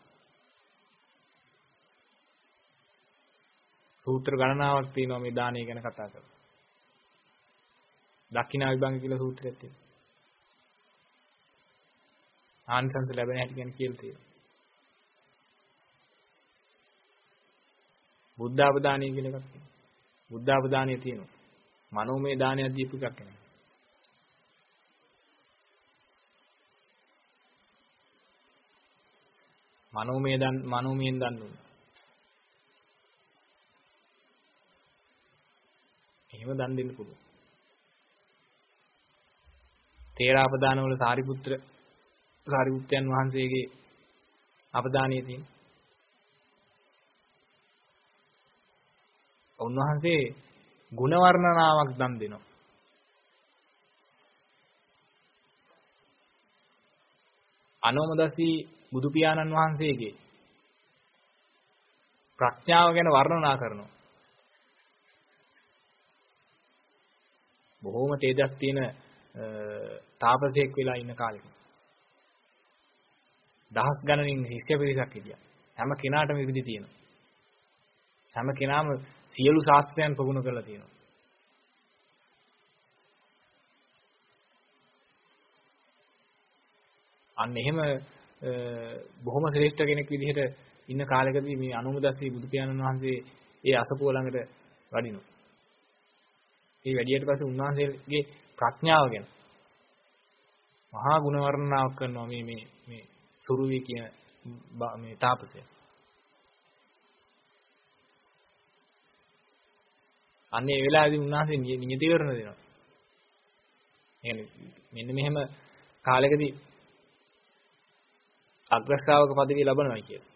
සූත්‍ර ගණනාවක් තියෙනවා මේ දානය ගැන කතා කරලා. දක්ඛිනා විභංග කියලා සූත්‍රයක් තියෙනවා. ආනිසංස ලැබෙන හැටි ගැන කියලා තියෙනවා. බුද්ධාපදානිය කියලා එකක් තියෙනවා. බුද්ධාපදානිය තියෙනවා. මනෝමය දානයක් දීපු එකක් නෙමෙයි. මනෝමය දන් මනෝමයෙන් දන් දුන්නා. එහෙම දන් දෙන්න පුළුවන්. තේරාපදාන වල සාරිපුත්‍ර සාරිපුත්යන් වහන්සේගේ අපදානිය තියෙනවා. උන්වහන්සේ ගුණ වර්ණනාවක් දන් දෙනවා. අනෝමදස්සී බුදු පියාණන් වහන්සේගේ ප්‍රඥාව ගැන වර්ණනා කරනවා. බොහෝම තේජස් තියෙන තාපසයෙක් වෙලා ඉන්න කාලෙක දහස් ගණනින් ශිෂ්‍ය පිරිසක් හිටියා. හැම කෙනාටම විවිධ තියෙනවා. හැම කෙනාම සියලු ශාස්ත්‍රයන් ප්‍රගුණ කරලා තියෙනවා. අන්න එහෙම බොහොම ශ්‍රේෂ්ඨ කෙනෙක් විදිහට ඉන්න කාලෙකදී මේ අනුමුදස්සී බුදු පියාණන් වහන්සේ ඒ අසපුව ළඟට වඩිනවා. ඒ වැඩියට පස්සේ උන්වහන්සේගේ ප්‍රඥාව ගැන මහා ගුණ වර්ණනාවක් කරනවා මේ මේ මේ සුරුවි කියන මේ තාපසය. අන්නේ ඒ වෙලාවේදී උන්වහන්සේ නියති විවරණ දෙනවා. يعني මෙන්න මෙහෙම කාලෙකදී අග්‍රශ්‍රාවක පදවිය ලබනවා කියලා.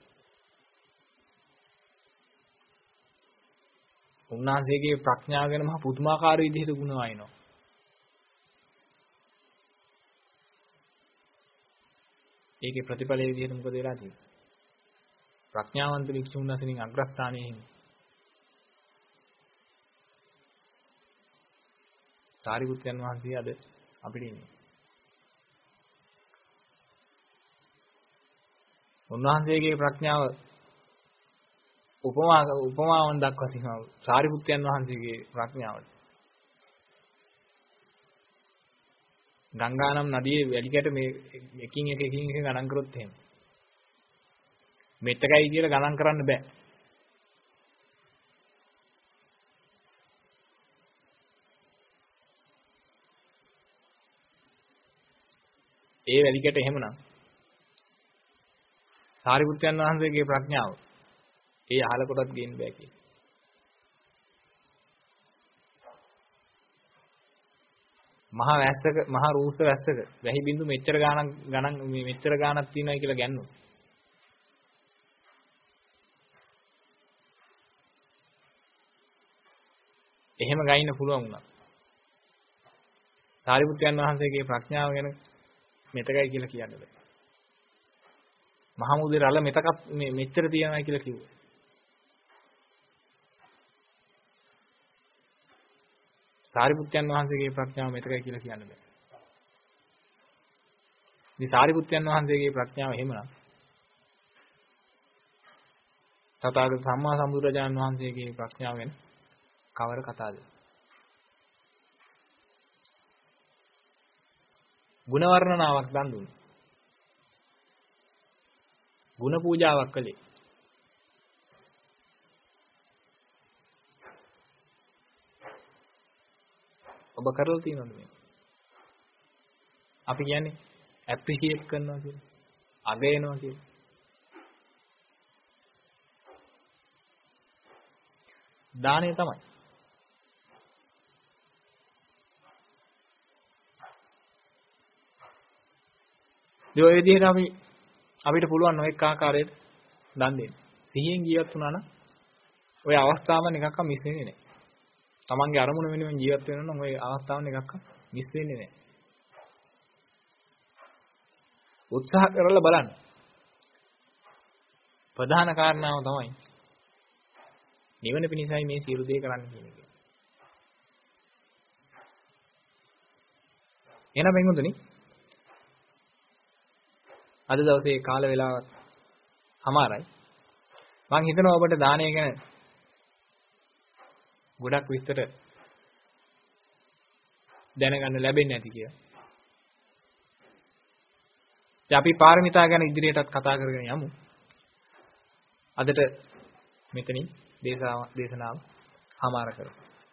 උන්වහන්සේගේ ප්‍රඥාව ගැන මහ පුදුමාකාර විදිහට ගුණ වයින්නවා. ඒකේ ප්‍රතිඵලයේ විදිහට මොකද වෙලා තියෙන්නේ? ප්‍රඥාවන්ත වික්ෂුන් වහන්සේගෙන් අග්‍රස්ථානයේ හිමි. සාරිපුත්යන් වහන්සේ අද අපිට ඉන්නේ. උන්වහන්සේගේ ප්‍රඥාව උපමා උපමාවන් දක්වා තිනවා සාරිපුත්යන් වහන්සේගේ ප්‍රඥාවට. ගංගානම් නදියේ වැලිකැට මේ එකින් එක එකින් එක ගණන් කරොත් එහෙම මෙතකයි කියලා ගණන් කරන්න බෑ. ඒ වැලිකැට එහෙමනම් සාරිපුත්යන් වහන්සේගේ ප්‍රඥාව ඒ අහල කොටත් ගේන්න බෑ කියලා. මහා වැස්සක මහා රූස්ස වැස්සක වැහි බින්දු මෙච්චර ගාණක් ගණන් මේ මෙච්චර ගාණක් තියෙනවායි කියලා ගන්නු. එහෙම ගයින්න පුළුවන් වුණා. සාරිපුත්යන් වහන්සේගේ ප්‍රඥාව ගැන මෙතකයි කියලා කියන්න බෑ. මහමුදේ රළ මෙතක මේ මෙච්චර තියනවායි කියලා කිව්වා. සාරිපුත්යන් වහන්සේගේ ප්‍රඥාව මෙතකයි කියලා කියන්න බෑ. ඉතින් සාරිපුත්යන් වහන්සේගේ ප්‍රඥාව එහෙමනම් තථාගත සම්මා සම්බුදුරජාණන් වහන්සේගේ ප්‍රඥාව ගැන කවර කතාවද? ගුණ වර්ණනාවක් දන් දුන්නා. ගුණ පූජාවක් කළේ. ඔබ කරලා තියෙනවද මේ? අපි කියන්නේ ඇප්‍රීෂিয়েට් කරනවා කියලා. අගයනවා කියලා. දාණය තමයි. ඒ ඔය විදිහට අපි අපිට පුළුවන් නොඑක ආකාරයට දන් දෙන්න. සිහියෙන් ජීවත් වුණා නම් ඔය අවස්ථාවන් එකක්වත් මිස් වෙන්නේ නැහැ. තමන්ගේ අරමුණ වෙනුවෙන් ජීවත් වෙනවා නම් ওই අවස්ථාවන් එකක්වත් මිස් වෙන්නේ නැහැ. උත්සාහ කරලා බලන්න. ප්‍රධාන කාරණාව තමයි නිවන පිණිසයි මේ සියලු දේ කරන්න කියන එක. එහෙනම් බෙන්ගොතුනි අද දවසේ කාල වේලාවක් හමාරයි. මම හිතනවා ඔබට දානය ගැන ගොඩක් විස්තර දැනගන්න ලැබෙන්නේ නැති කියලා. දැන් අපි පාරමිතා ගැන ඉදිරියටත් කතා කරගෙන යමු. අදට මෙතනින් දේශාව දේශනාව හමාර කරමු.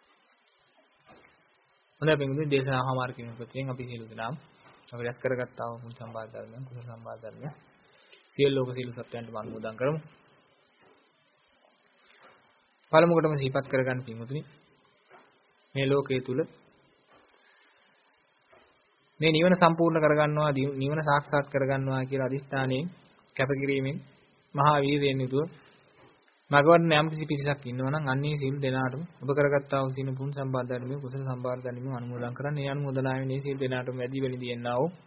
හොඳයි පින්වතුනි දේශනාව හමාර කිරීම ප්‍රතියෙන් අපි සියලු දෙනාම අපි රැස් කරගත්තා වූ පුණ්‍ය සම්භාර ධර්මයන් කුසල සම්භාර ධර්මයන් සියලු ලෝක සියලු සත්‍යයන්ට අනුමෝදන් කරමු. පළමුවටම සිහිපත් කරගන්න පින්වතුනි මේ ලෝකයේ තුල මේ නිවන සම්පූර්ණ කරගන්නවා නිවන සාක්ෂාත් කරගන්නවා කියලා අදිස්ථානයෙන් කැපකිරීමෙන් මහා වීර්යයෙන් යුතුව මගවන්න යම් කිසි පිරිසක් ඉන්නවා නම් අන්නේ සියලු දෙනාටම ඔබ කරගත්තා වූ සින පුණ්‍ය සම්පාද ධර්මයේ කුසල සම්පාද ධර්මයේ අනුමෝදන් කරන්න. ඒ අනුමෝදනාවෙන් මේ සියලු දෙනාටම වැඩි වෙලි දියන්නා වූ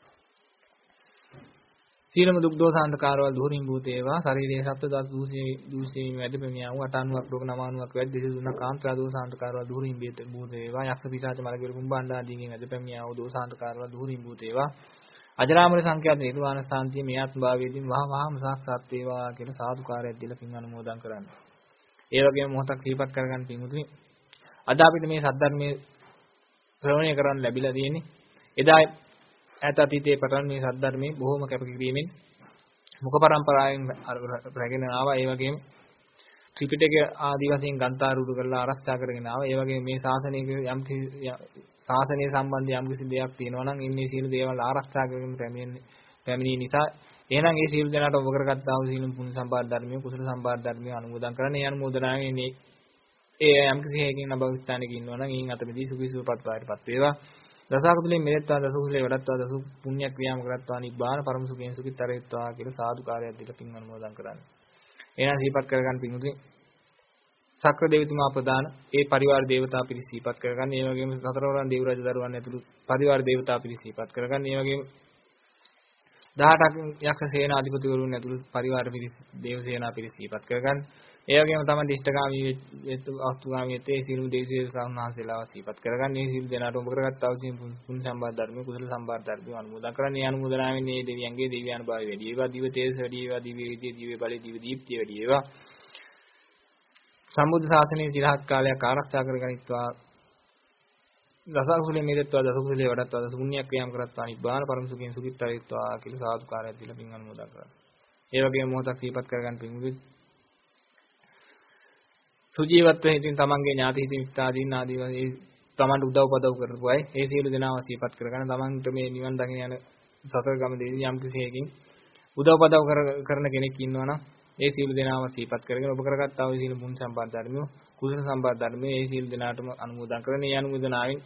සීලම දුක් දෝසාන්තකාරවල දුරින් භූත ඒවා ශරීරයේ සප්ත දස් දූෂී දූෂී වැඩ පෙමියා වූ අටානුවක් රෝග නමානුවක් වැඩ දෙස දුන කාන්ත්‍රා දෝසාන්තකාරවල දුරින් භූත ඒවා යක්ෂ පිටාච මලගිර කුම්බණ්ඩා ආදීන්ගෙන් වැඩ පෙමියා වූ දෝසාන්තකාරවල දුරින් භූත ඒවා අජරාමර සංඛ්‍යාත නිර්වාණ ස්ථාන්තිය මේ ආත්ම භාවයේදී වහ වහම සාක්ෂාත් වේවා කියලා සාදුකාරයක් දීලා පින් අනුමෝදන් කරන්න. ඒ වගේම මොහොතක් සිහිපත් කරගන්න පින්වතුනි අද අපිට මේ සද්ධර්මයේ ශ්‍රවණය කරන්න ලැබිලා තියෙන්නේ එදා ඈත අතීතයේ පටන් මේ සද්ධර්මයේ බොහොම කැපකිරීමෙන් මුඛ පරම්පරාවෙන් රැගෙන ආවා. ඒ වගේම ත්‍රිපිටකය ආදී වශයෙන් ගන්ථාරූඪ කරලා ආරක්ෂා කරගෙන ආවා. ඒ වගේම මේ ශාසනයේ යම් ශාසනය සම්බන්ධ යම් කිසි දෙයක් තියෙනවා නම් ඉන්නේ සියලු දේවල් ආරක්ෂා කරගෙන පැමිණෙන්නේ පැමිණී නිසා එහෙනම් මේ සියලු දෙනාට ඔබ කරගත්තා වූ සියලු පුණ්‍ය සම්පාද ධර්මිය කුසල සම්පාද ධර්මිය අනුමෝදන් කරන්නේ. ඒ අනුමෝදනාවෙන් මේ ඒ යම් කිසි හේකින් අභවිස්ථානයක ඉන්නවා නම් ඊන් අතමෙදී සුඛිසුවපත් වාරපත් වේවා. දසකුතුලේ මෙලෙත්වා දසකුතුලේ වඩත්වා දසු පුණ්‍ය ක්‍රියාම කරත්වා නිබ්බාන පරම සුඛයෙන් සුඛිතරේත්වා කියලා සාදුකාරයක් දීලා පින් අනුමෝදන් කරන්නේ. එහෙනම් සිහිපත් කරගන්න පින්ුතුනි සක්‍ර දෙවිතුමා ප්‍රදාන ඒ පරිවාර දේවතා පිරිස සිහිපත් කරගන්න. ඒ වගේම සතරවරන් දේව රජ දරුවන් ඇතුළු පරිවාර දේවතා පිරිස සිහිපත් කරගන්න. ඒ වගේම දහඅටක් යක්ෂ සේනාධිපතිවරුන් ඇතුළු පරිවාර පිරිස දේව සේනා පිරිස සිහිපත් කරගන්න. ඒ වගේම තමයි දිෂ්ඨගාමී වෙච්ච අස්තුගාමී වෙච්ච ඒ සියලු දේවසේන සාමණේරලාව සිහිපත් කරගන්න. මේ සියලු දෙනාට ඔබ කරගත්තා වූ සියලු පුණ්‍ය සම්පාද ධර්මයේ කුසල සම්පාද ධර්මයේ අනුමෝදන් කරන්නේ. ඒ අනුමෝදනාවෙන් මේ දෙවියන්ගේ දිව්‍යානුභාවය වැඩි වේවා. දිව තේජස වැඩි වේවා. දිව්‍ය විද්‍ය දිව්‍ය බලය දිව්‍ය දීප්තිය වැඩි වේවා. සම්බුද්ධ ශාසනයේ চিරහත් කාලයක් ආරක්ෂා කරගනිත්වා. දසකුසලේ මෙදෙත්වා දසකුසලේ වඩත්වා දස පුණ්‍ය ක්‍රියාම් කරත්වා නිබ්බාන පරම සුඛයෙන් සුඛිතරේත්වා කියලා සාදුකාරයක් දීලා පින් අනුමෝදන් කරා. ඒ වගේම මොහොතක් සිහිපත් කරගන්න පින්වි සුජීවත්ව හිතින් තමන්ගේ ඥාති හිතින් ඉස්තාදීන් ආදී වශයෙන් තමන්ට උදව් පදව් කරපු අය ඒ සියලු දෙනාව සිහිපත් කරගන්න. තමන්ට මේ නිවන් දකින යන සතර ගමනේදී යම් කිසි හේකින් උදව් පදව් කරන කෙනෙක් ඉන්නවා නම් ඒ සියලු දෙනාව සිහිපත් කරගෙන ඔබ කරගත්තා වූ සියලු පුණ්‍ය සම්පාද ධර්මිය කුසල සම්පාද ධර්මිය ඒ සියලු දෙනාටම අනුමෝදන් කරගෙන ඒ අනුමෝදනාවෙන්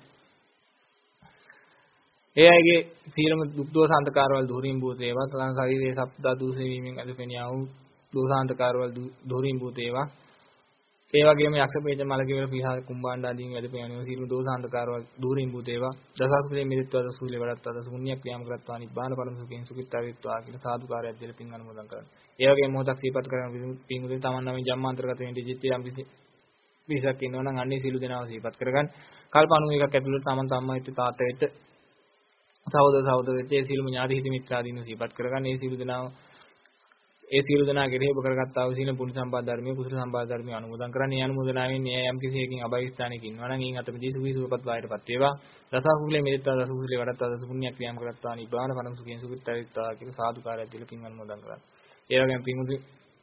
ඒ අයගේ සීලම දුක් දෝසාන්තකාරවල දුරින් භූත ඒවා තන ශරීරයේ සප්ත දූෂ වීමෙන් අදපෙනියා වූ දෝසාන්තකාරවල දුරින් භූත ඒවා ඒ වගේම යක්ෂ පේච මලකේවල පිහා කුම්බාණ්ඩ ආදීන් වැඩපෙනියා සීලම දෝසාන්තකාරවල දුරින් භූත ඒවා දසකුලේ මෙදිත්වා දසුලේ වඩත්වා දස පුණ්‍ය ක්‍රියාම කරත්වා නිබ්බාන පරම සුඛයෙන් සුඛිතාවිත්වා කියලා සාදුකාරයක් දෙල පින් අනුමෝදන් කරනවා. ඒ වගේම මොහොතක් සිහිපත් කරන පින් උදේ තමන් නම් ජම්මාන්තරගත වෙන්න දිච්ච යම් කිසි පිරිසක් ඉන්නවා නම් අන්නේ සීල දෙනාව සිහිපත් කරගන්න. කල්ප අනූ එකක් ඇතුළත තමන් තමන් වෙච්ච තාත්තා වෙච්ච සහෝදර සහෝදර වෙච්ච ඒ සීලම ඥාති හිත මිත්‍රාදීන් සිහිපත් කරගන්න. ඒ සීල දෙනාව ඒ සීල දෙනා කෙරෙහි ඔබ කරගත්තා වූ සීල පුණ්‍ය සම්පාද ධර්මයේ කුසල සම්පාද ධර්මයේ අනුමෝදන් කරන්නේ. ඒ අනුමෝදනාවෙන් මේ යම් කිසි එකකින් අභයස්ථානයක ඉන්නවා නම් ඊන් අතමදී සුවිසුවපත් වායටපත් වේවා. දසකුලේ මෙදිත්වා දසකුලේ වඩත්වා දස පුණ්‍ය ක්‍රියාම් කරත්වා නිබ්බාන පරම සුඛයෙන් සුඛිතාවිත්වා කියලා සාදුකාරයක් දීලා පින් අනුමෝදන් කරන්න. ඒ වගේම පින්මුදි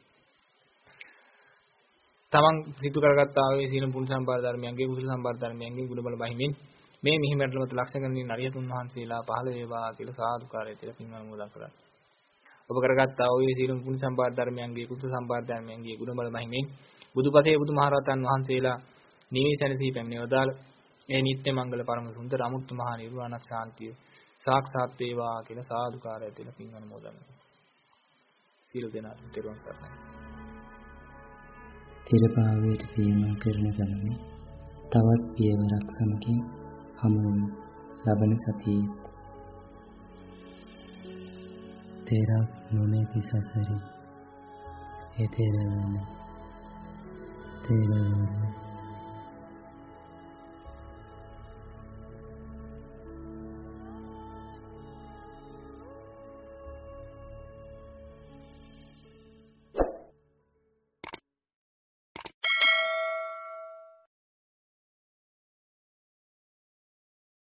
තමන් සිදු කරගත්තා වූ සීල පුණ්‍ය සම්පාද ධර්මයන්ගේ කුසල සම්පාද ධර්මයන්ගේ ගුණ බල බහිමින් මේ මිහිමැටලමත් ලක්ෂණගණනී නරියතුන් වහන්සේලා පහළ වේවා කියලා සාදුකාරයක් දීලා පින් අනුමෝදන් කරන්න. ඔබ කරගත්තා වූ සීල පුණ්‍ය සම්පාද ධර්මයන්ගේ කුසල සම්පාද ධර්මයන්ගේ ගුණ බල මහිමෙන් බුදුපතේ බුදුමහරහතන් වහන්සේලා නිවිසනසී පැමිණෙවදාල මේ නිත්‍ය මංගල පරම සුන්දර අමුත්තු මහා නිර්වාණ ශාන්තිය සාක්ෂාත් වේවා කියලා සාදුකාරය දෙල පින් අනුමෝදන් කරනවා. සීල දෙනා තෙරුවන් සරණයි. තිරපාවේට ප්‍රේම කරන ගමන තවත් පියවරක් සමගින් හමු ලබන සතියේ තේරක් නොනැති සසරි ඒ තේරවන තේරවන